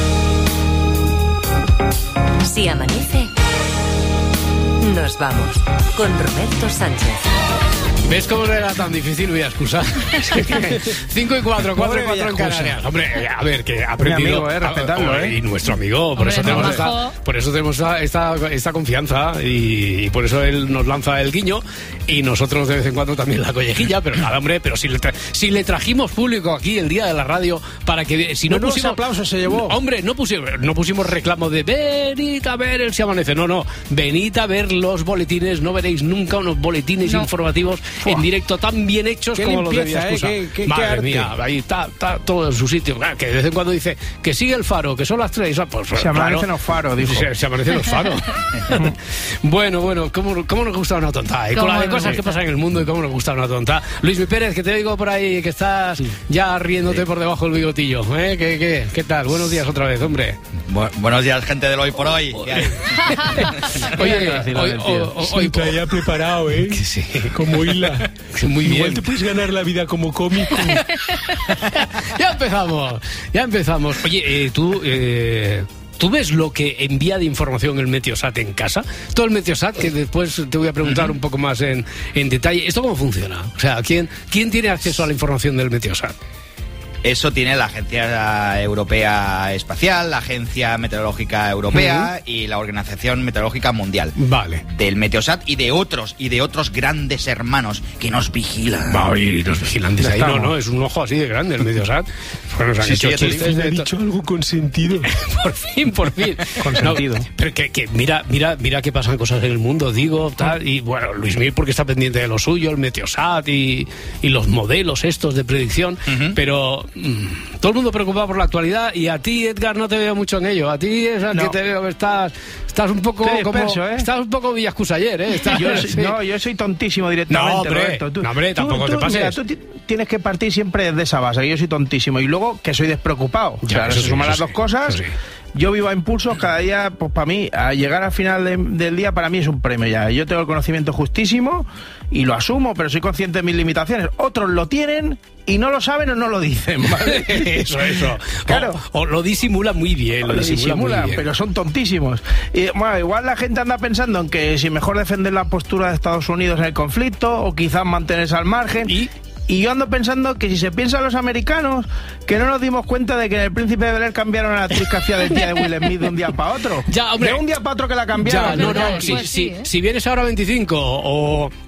Si amanece, nos vamos con Roberto Sánchez.
¿Ves cómo no era tan difícil? Voy a excusar. 5 y 4, 4 y 4 en Canarias. Hombre, a ver, que ha aprendido.
Mi amigo, respetarlo,
Y nuestro amigo, por eso tenemos esta confianza y por eso él nos lanza el guiño y nosotros de vez en cuando también la collejilla, pero nada, hombre, pero si le trajimos público aquí el día de la radio para que si no pusimos
aplausos se llevó.
Hombre, no pusimos reclamo de venid a ver el Si Amanece. No, venid a ver los boletines, no veréis nunca unos boletines informativos en directo tan bien hechos como los de Viascusa. Madre mía, ahí está todo en su sitio. Que de vez en cuando dice que sigue el faro, que son las 3. Pues,
se amanecen los faros, dijo.
Se amanecen los faros. Bueno, ¿cómo nos gusta una tonta? Con las cosas que pasan en el mundo y cómo nos gusta una tonta. Luis Pérez, que te digo por ahí que estás ya riéndote por debajo del bigotillo. ¿Qué tal? Buenos días otra vez, hombre.
Buenos días, gente del Hoy por Hoy.
Hoy
ya preparado, ¿eh?
Sí.
Como hila.
Muy bien.
Igual te puedes ganar la vida como cómico.
Ya empezamos. Oye, ¿tú ves lo que envía de información el Meteosat en casa? Todo el Meteosat, que después te voy a preguntar un poco más en detalle. ¿Esto cómo funciona? O sea, ¿quién tiene acceso a la información del Meteosat?
Eso tiene la Agencia Europea Espacial, la Agencia Meteorológica Europea y la Organización Meteorológica Mundial.
Vale.
Del Meteosat y de otros grandes hermanos que nos vigilan.
Y nos vigilan desde ahí. No, es un ojo así de grande el Meteosat. Bueno, nos han hecho chistes.
Me ha dicho algo con sentido.
Por fin.
Con sentido.
Pero que mira que pasan cosas en el mundo, digo, tal. Y bueno, Luis Miguel porque está pendiente de lo suyo, el Meteosat y los modelos estos de predicción. Pero todo el mundo preocupado por la actualidad y a ti, Edgar, no te veo mucho en ello. A ti es al que te veo que estás un poco
disperso,
estás un poco Villascusa ayer, ¿eh?
Yo soy tontísimo directamente, Roberto.
Tampoco te pases.
Mira, tú tienes que partir siempre de esa base, que yo soy tontísimo y luego que soy despreocupado. O sea, se suman las dos cosas. Sí. Yo vivo a impulsos, cada día, pues para mí, a llegar al final del día, para mí es un premio ya. Yo tengo el conocimiento justísimo y lo asumo, pero soy consciente de mis limitaciones. Otros lo tienen y no lo saben o no lo dicen, ¿vale?
Eso. Claro. O lo disimulan muy bien. Lo disimulan,
pero son tontísimos. Y, bueno, igual la gente anda pensando en que si mejor defender la postura de Estados Unidos en el conflicto o quizás mantenerse al margen. Y yo ando pensando que si se piensan los americanos, que no nos dimos cuenta de que en El Príncipe de Bel-Air cambiaron a la actriz que hacía de tía de Will Smith de un día para otro.
Ya, hombre.
De un día para otro que la cambiaron.
Si vienes ahora 25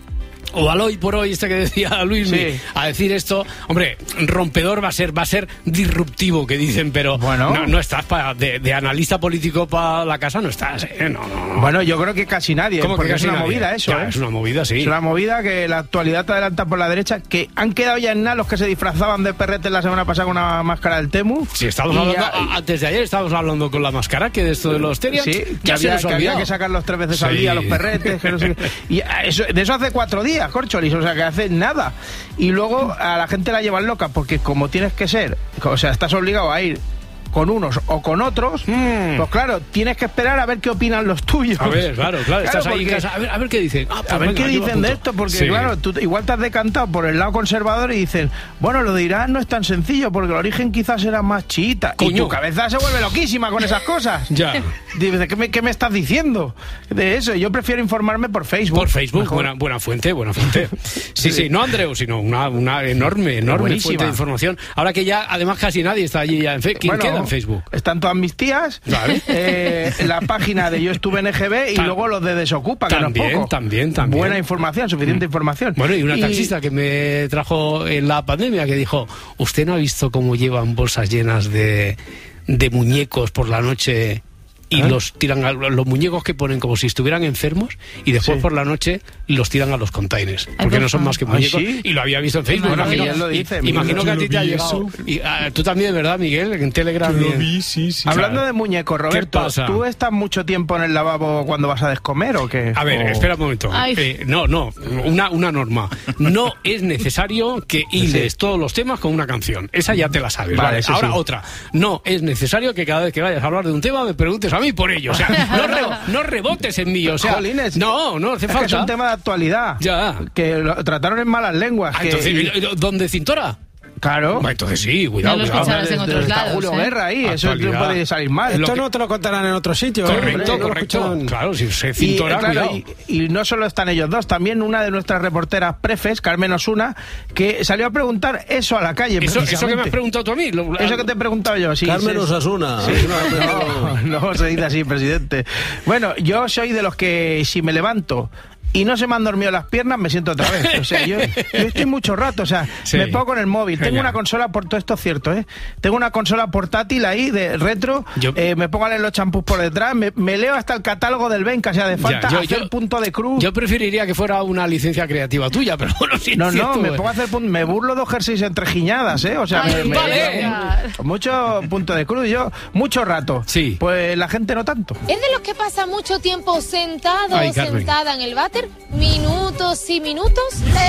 o al hoy por hoy, que decía Luis, a decir esto, hombre, rompedor va a ser disruptivo, que dicen, pero no estás de analista político para la casa, no estás, no.
Bueno, yo creo que casi nadie, porque es una movida eso,
Es una movida, sí.
Es una movida que la actualidad te adelanta por la derecha, que han quedado ya en nada los que se disfrazaban de perretes la semana pasada con una máscara del Temu.
Sí, estábamos hablando, antes de ayer estábamos hablando con la máscara, que de esto de los terians,
que había que sacarlos 3 veces al día, los perretes, que no sé qué. Y de eso hace 4 días, Corcholis, o sea, que hace nada. Y luego a la gente la llevan loca, porque como tienes que ser, o sea, estás obligado a ir con unos o con otros, pues claro, tienes que esperar a ver qué opinan los tuyos.
A ver, claro, estás ahí en casa, a ver qué dicen.
A ver qué dicen de esto, porque claro, tú igual te has decantado por el lado conservador y dicen, bueno, lo de Irán no es tan sencillo, porque el origen quizás era más chiita. Coño. Y tu cabeza se vuelve loquísima con esas cosas.
Ya.
Dices, ¿qué me estás diciendo de eso? Yo prefiero informarme por Facebook.
Por Facebook, buena fuente. Sí, no Andreu, sino una enorme fuente de información. Ahora que ya, además, casi nadie está allí ya en Facebook. ¿Quién queda en Facebook?
Están todas mis tías, ¿vale? La página de Yo Estuve en EGB y luego los de Desocupa, que no es poco.
También.
Buena información, suficiente información.
Bueno, y una taxista que me trajo en la pandemia que dijo, ¿usted no ha visto cómo llevan bolsas llenas de muñecos por la noche y los tiran a los muñecos que ponen como si estuvieran enfermos y después por la noche los tiran a los containers porque no son más que muñecos? ¿Sí? Y lo había visto en Facebook. Imagino que a ti te ha llegado. Y, tú también, ¿verdad, Miguel? En Telegram.
Lo vi, sí. Hablando de muñecos, Roberto, ¿tú estás mucho tiempo en el lavabo cuando vas a descomer o qué?
A ver, espera un momento. No, una norma. No es necesario que hiles todos los temas con una canción. Esa ya te la sabes. Vale. Ahora otra. No es necesario que cada vez que vayas a hablar de un tema me preguntes a mí por ello, o sea, no rebotes en mí, o sea,
Jolines,
no hace falta.
Es un tema de actualidad, que lo trataron en malas lenguas.
Entonces, ¿dónde Cintora?
Claro.
Entonces sí, cuidado.
En otros lados,
Julio Guerra ahí, eso no puede salir mal.
Esto no te lo contarán en otro sitio.
Correcto. Claro, si se Cintora, cuidado.
Y no solo están ellos dos, también una de nuestras reporteras prefes, Carmen Osuna, que salió a preguntar eso a la calle.
Eso que me has preguntado tú a mí.
Eso que te he preguntado yo, sí.
Carmen Osasuna.
Sí. No se dice así, presidente. Bueno, yo soy de los que si me levanto y no se me han dormido las piernas, me siento otra vez. O sea, yo estoy mucho rato, o sea, me pongo con el móvil. Tengo una consola, todo esto es cierto, tengo una consola portátil ahí, de retro, me pongo a leer los champús por detrás, me leo hasta el catálogo del Ben, que sea de falta hacer punto de cruz.
Yo preferiría que fuera una licencia creativa tuya, pero bueno, sí.
No, me pongo a hacer me burlo de jerseys entregiñadas, o sea, mucho punto de cruz, yo mucho rato.
Sí.
Pues la gente no tanto.
Es de los que pasa mucho tiempo sentado o sentada en el váter. Minutos y minutos.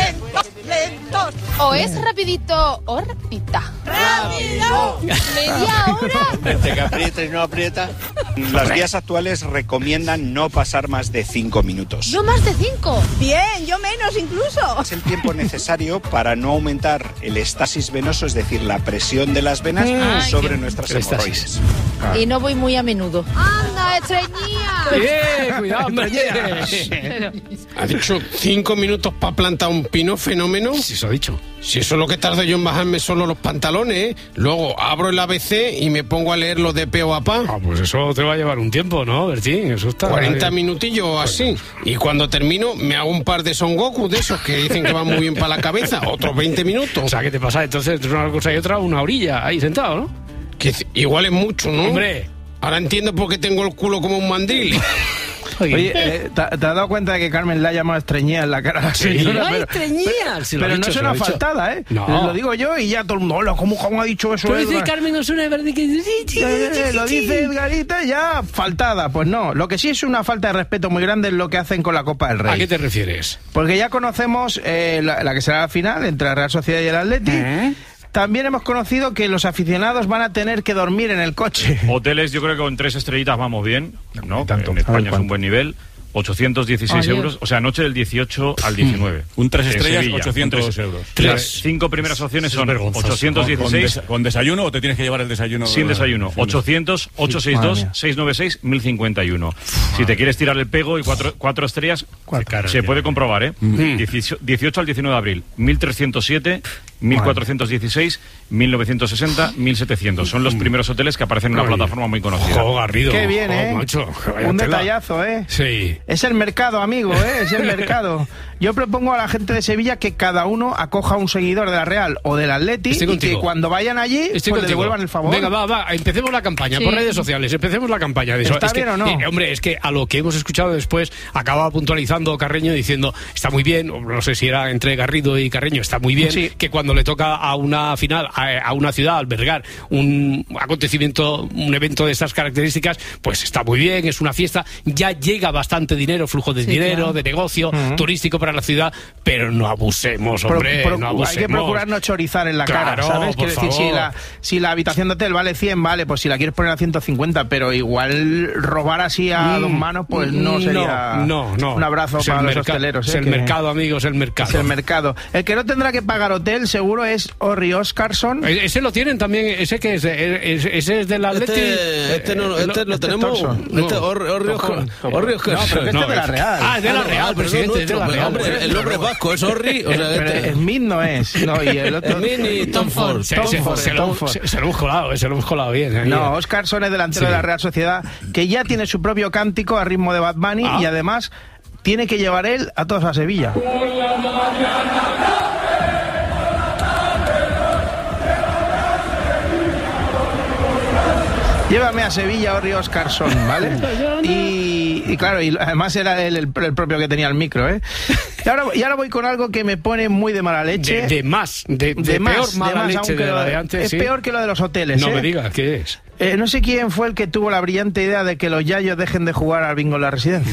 Lentos. O es rapidito o rapidita. ¡Rápido! ¿Media hora?
Desde que aprieta y no aprieta. Las guías actuales recomiendan no pasar más de 5 minutos.
¿No más de 5?
Bien, yo menos incluso.
Es el tiempo necesario para no aumentar el estasis venoso, es decir, la presión de las venas sobre nuestras hemorroides.
Y no voy muy a menudo. ¡Anda, estreñía!
Cuidado, estreñía.
¿Ha dicho 5 minutos para plantar un pino, fenómeno?
Sí, eso ha dicho.
Si eso es lo que tardo yo en bajarme solo los pantalones, luego abro el ABC y me pongo a leer los de peo a pa.
Pues eso te va a llevar un tiempo, ¿no, Bertín? Eso está...
40 minutillos así. Y cuando termino, me hago un par de Son Goku de esos que dicen que van muy bien para la cabeza, otros 20 minutos.
O sea, ¿qué te pasa? Entonces, entre una cosa y otra, una orilla ahí sentado, ¿no?
Que igual es mucho, ¿no?
Hombre.
Ahora entiendo por qué tengo el culo como un mandril.
Oye, ¿te has dado cuenta de que Carmen la ha llamado estreñida en la cara a la señora? Pero no es una faltada,
No.
Lo digo yo y ya todo el mundo, hola, ¿cómo ha dicho eso?
Pero dice Carmen Osuna, ¿verdad?
Lo dice Edgarita, ya, faltada. Pues no, lo que sí es una falta de respeto muy grande es lo que hacen con la Copa del Rey.
¿A qué te refieres?
Porque ya conocemos la que será la final entre la Real Sociedad y el Atleti. También hemos conocido que los aficionados van a tener que dormir en el coche.
Hoteles, yo creo que con 3 estrellitas vamos bien, ¿no? En España es un buen nivel. 816 euros, o sea, noche del 18 al 19.
Un 3 estrellas, Sevilla, 800 euros.
Las 5 primeras opciones son 816.
¿Con desayuno o te tienes que llevar el desayuno?
Sin desayuno. 800, 862, 696, 1051. Si te quieres tirar el pego y 4 estrellas, se puede comprobar, 18 al 19 de abril. 1307, 1416, 1960, 1700. Son los primeros hoteles que aparecen en una plataforma muy conocida.
Garrido.
Qué bien,
macho,
un detallazo,
Sí.
Es el mercado, amigo, es el mercado. Yo propongo a la gente de Sevilla que cada uno acoja un seguidor de la Real o del Atleti y que cuando vayan allí le devuelvan el favor.
Venga, va, empecemos la campaña por redes sociales, empecemos la campaña de eso.
¿Está bien o no?
Hombre, es que a lo que hemos escuchado después acaba puntualizando Carreño diciendo está muy bien, no sé si era entre Garrido y Carreño, está muy bien que cuando le toca a una final, a una ciudad albergar un acontecimiento, un evento de estas características, pues está muy bien, es una fiesta, ya llega bastante dinero, flujo de dinero, de negocio, turístico para la ciudad, pero no abusemos, hombre, no abusemos.
Hay que procurar no chorizar en la cara, ¿sabes? Quiero decir, si la habitación de hotel vale 100, vale, pues si la quieres poner a 150, pero igual robar así a dos manos, pues no sería un abrazo para los hosteleros.
Es el mercado, amigos, el mercado.
Es el mercado. El que no tendrá que pagar hotel, seguro, es Orri Oscarsson.
Ese lo tienen también, ese que es, ese es del Atleti.
Este lo tenemos. Orri Oscarsson.
Este es de la Real.
Ah, es de la Real, presidente, es de la Real.
Hombre, el nombre es vasco, es Orri.
Smith no es. No, y el otro.
Smith y Tomford.
Se lo hemos colado bien.
No, Oscarsson es delantero de la Real Sociedad, que ya tiene su propio cántico a ritmo de Bad Bunny y además tiene que llevar él a todos a Sevilla. Llévame a Sevilla, Orri Oscarsson, ¿vale? Y claro, y además era él el propio que tenía el micro, ¿eh? Y ahora voy con algo que me pone muy de mala leche.
De peor mala leche de la de antes.
Es peor que lo de los hoteles,
No me digas, ¿qué es?
No sé quién fue el que tuvo la brillante idea de que los yayos dejen de jugar al bingo en la residencia.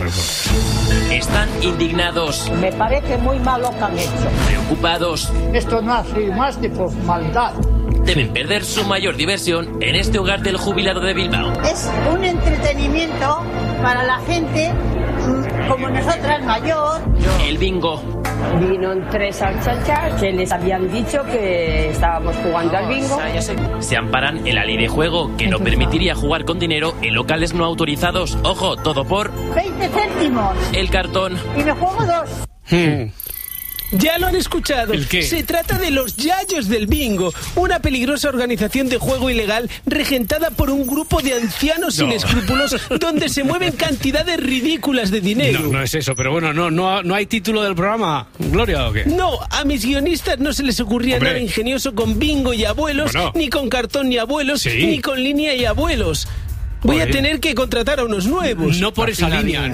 Están indignados.
Me parece muy mal lo que han hecho.
Preocupados.
Esto no hace más que por maldad.
Deben perder su mayor diversión en este hogar del jubilado de Bilbao.
Es un entretenimiento para la gente como nosotras mayor.
El bingo.
Vino 3 salchachas que les habían dicho que estábamos jugando al bingo.
Se amparan en la ley de juego que no permitiría jugar con dinero en locales no autorizados. Ojo, todo por
20 céntimos.
El cartón.
Y me juego 2.
Ya lo han escuchado.
¿El qué?
Se trata de los Yayos del Bingo, una peligrosa organización de juego ilegal regentada por un grupo de ancianos sin escrúpulos donde se mueven cantidades ridículas de dinero.
No es eso, pero bueno, no hay título del programa, Gloria, ¿o qué?
No, a mis guionistas no se les ocurría nada ingenioso con bingo y abuelos, ni con cartón y abuelos, ni con línea y abuelos. Voy a tener que contratar a unos nuevos.
No por esa línea.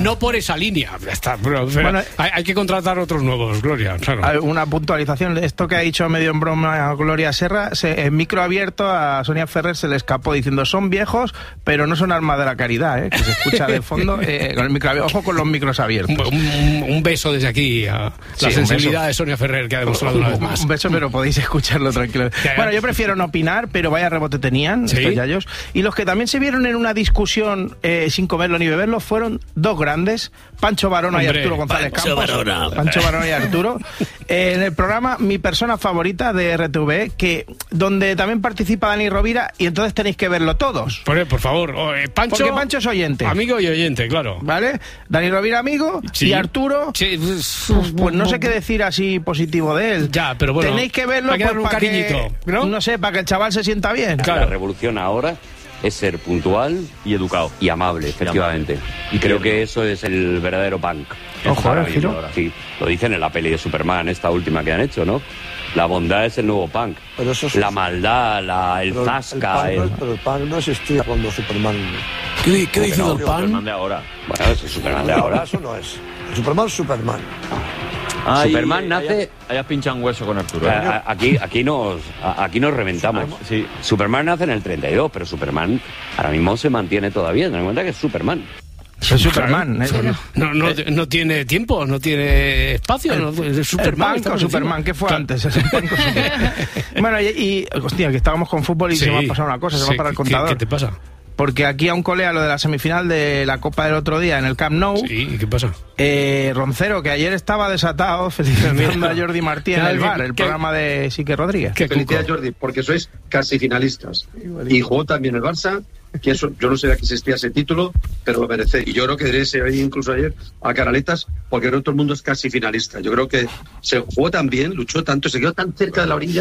Está, pero bueno, hay que contratar otros nuevos, Gloria, claro.
Una puntualización, esto que ha dicho medio en broma Gloria Serra, en micro abierto a Sonia Ferrer se le escapó diciendo son viejos, pero no son almas de la caridad, que se escucha de fondo con el micro abierto. Ojo con los micros abiertos.
Un beso desde aquí a la sensibilidad de Sonia Ferrer que ha demostrado una vez más.
Un beso, pero podéis escucharlo tranquilo. Bueno, yo prefiero no opinar, pero vaya rebote tenían estos yayos. Y los que también se vieron en una discusión sin comerlo ni beberlo fueron dos grandes, Pancho Varona y Arturo González Campos. Pancho Varona y Arturo. En el programa Mi Persona Favorita de RTV, donde también participa Dani Rovira, y entonces tenéis que verlo todos.
Por favor, Pancho.
Porque Pancho es oyente.
Amigo y oyente, claro.
¿Vale? Dani Rovira amigo y Arturo, pues no sé qué decir así positivo de él.
Ya, pero bueno.
Tenéis que verlo
para un cariñito,
¿no? Sé, para que el chaval se sienta bien.
Claro. La revolución ahora es ser puntual y educado y amable, efectivamente. Y creo que eso es el verdadero punk.
Ojo, el giro.
Sí, lo dicen en la peli de Superman, esta última que han hecho, ¿no? La bondad es el nuevo punk.
Pero eso es...
La maldad, el zasca.
Pero el punk no existía cuando Superman...
¿Qué dice el punk?
Superman de ahora. Bueno, es el Superman de ahora.
Eso no es. El Superman es Superman.
Superman nace...
Hayas pinchado un hueso con Arturo.
Aquí nos reventamos. Sí. Superman nace en el 32, pero Superman ahora mismo se mantiene todavía. Ten en cuenta que es Superman.
Es Superman.
No tiene tiempo, no tiene espacio. Es Superman.
¿El Superman? ¿Qué fue antes? Bueno, y hostia, que estábamos con fútbol y se me ha pasado una cosa, se me ha parado el contador.
¿Qué te pasa?
Porque aquí a un colea lo de la semifinal de la Copa del otro día en el Camp Nou.
Sí, ¿qué pasa?
Roncero, que ayer estaba desatado, felicitando a Jordi Martí en el bar, el programa de Sique Rodríguez.
Felicidades, Jordi, porque sois casi finalistas. Y jugó también el Barça, que eso, yo no sabía que existía ese título, pero lo merece. Y yo creo que debería ir incluso ayer a Canaletas, porque no todo el mundo es casi finalista. Yo creo que se jugó tan bien, luchó tanto, se quedó tan cerca de la orilla,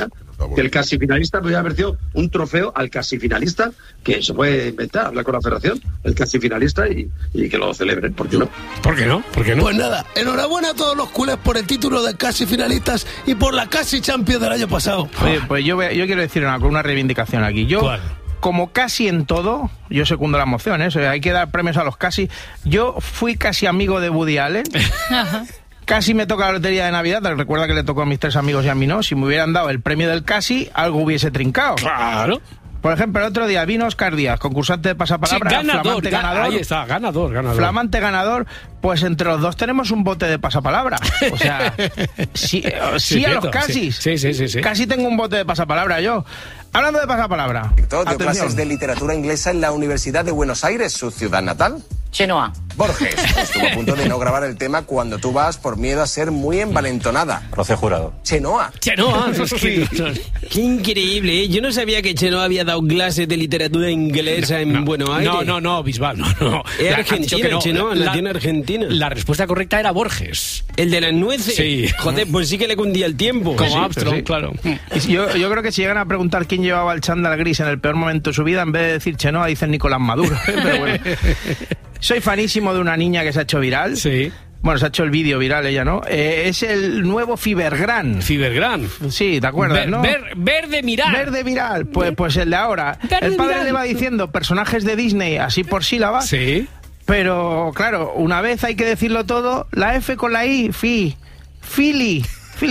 que el casi finalista me hubiera parecido un trofeo al casi finalista, que se puede inventar, hablar con la federación, el casi finalista y que lo celebren, ¿por qué no?
¿Por qué no? ¿Por qué no?
Pues nada, enhorabuena a todos los culés por el título de casi finalistas y por la casi Champions del año pasado.
Oye, pues yo quiero decir una reivindicación aquí.
¿Cuál?
Como casi en todo, yo secundo la moción, hay que dar premios a los casi. Yo fui casi amigo de Woody Allen. Casi me toca la lotería de Navidad, recuerda que le tocó a mis 3 amigos y a mí no. Si me hubieran dado el premio del casi, algo hubiese trincado.
Claro.
Por ejemplo, el otro día vino Oscar Díaz, concursante de pasapalabra,
sí,
flamante ganador.
Ahí está, ganador.
Flamante ganador, pues entre los dos tenemos un bote de pasapalabra. O sea, sí a los casis.
Sí.
Casi tengo un bote de pasapalabra yo. Hablando de pasapalabra.
Dio clases de literatura inglesa en la Universidad de Buenos Aires, su ciudad natal.
Chenoa.
Borges estuvo a punto de no grabar el tema Cuando tú vas por miedo a ser muy envalentonada.
Rocío Jurado.
Chenoa.
Qué increíble, ¿eh? Yo no sabía que Chenoa había dado clases de literatura inglesa en Buenos Aires.
No, Bisbal, no.
Es Argentina, Chenoa, nació en Argentina.
La respuesta correcta era Borges.
¿El de las nueces?
Sí.
Joder, pues sí que le cundía el tiempo.
Como Armstrong, claro.
Yo creo que si llegan a preguntar quién llevaba el chándal gris en el peor momento de su vida, en vez de decir Chenoa, dicen Nicolás Maduro. Pero bueno. Soy fanísimo de una niña que se ha hecho viral.
Sí.
Bueno, se ha hecho el vídeo viral ella, ¿no? Es el nuevo Fibergran.
¿Fibergran?
Sí, ¿te acuerdas, no?
Verde Miral.
Verde Miral, pues el de ahora. El padre le va diciendo personajes de Disney así por sílabas.
Sí.
Pero, claro, una vez hay que decirlo todo, la F con la I, Fibergran.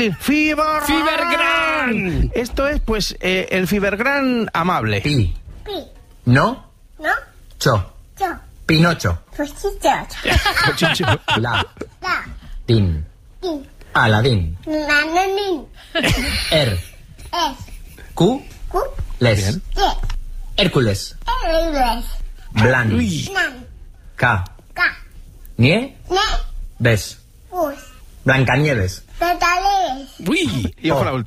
Esto es, pues, el Fibergran amable.
No. Pinocho. La. Din. Aladín. Q. Les. Hércules. Blan. K. Nie. Ves. Blancanieves.
Y ojo la última.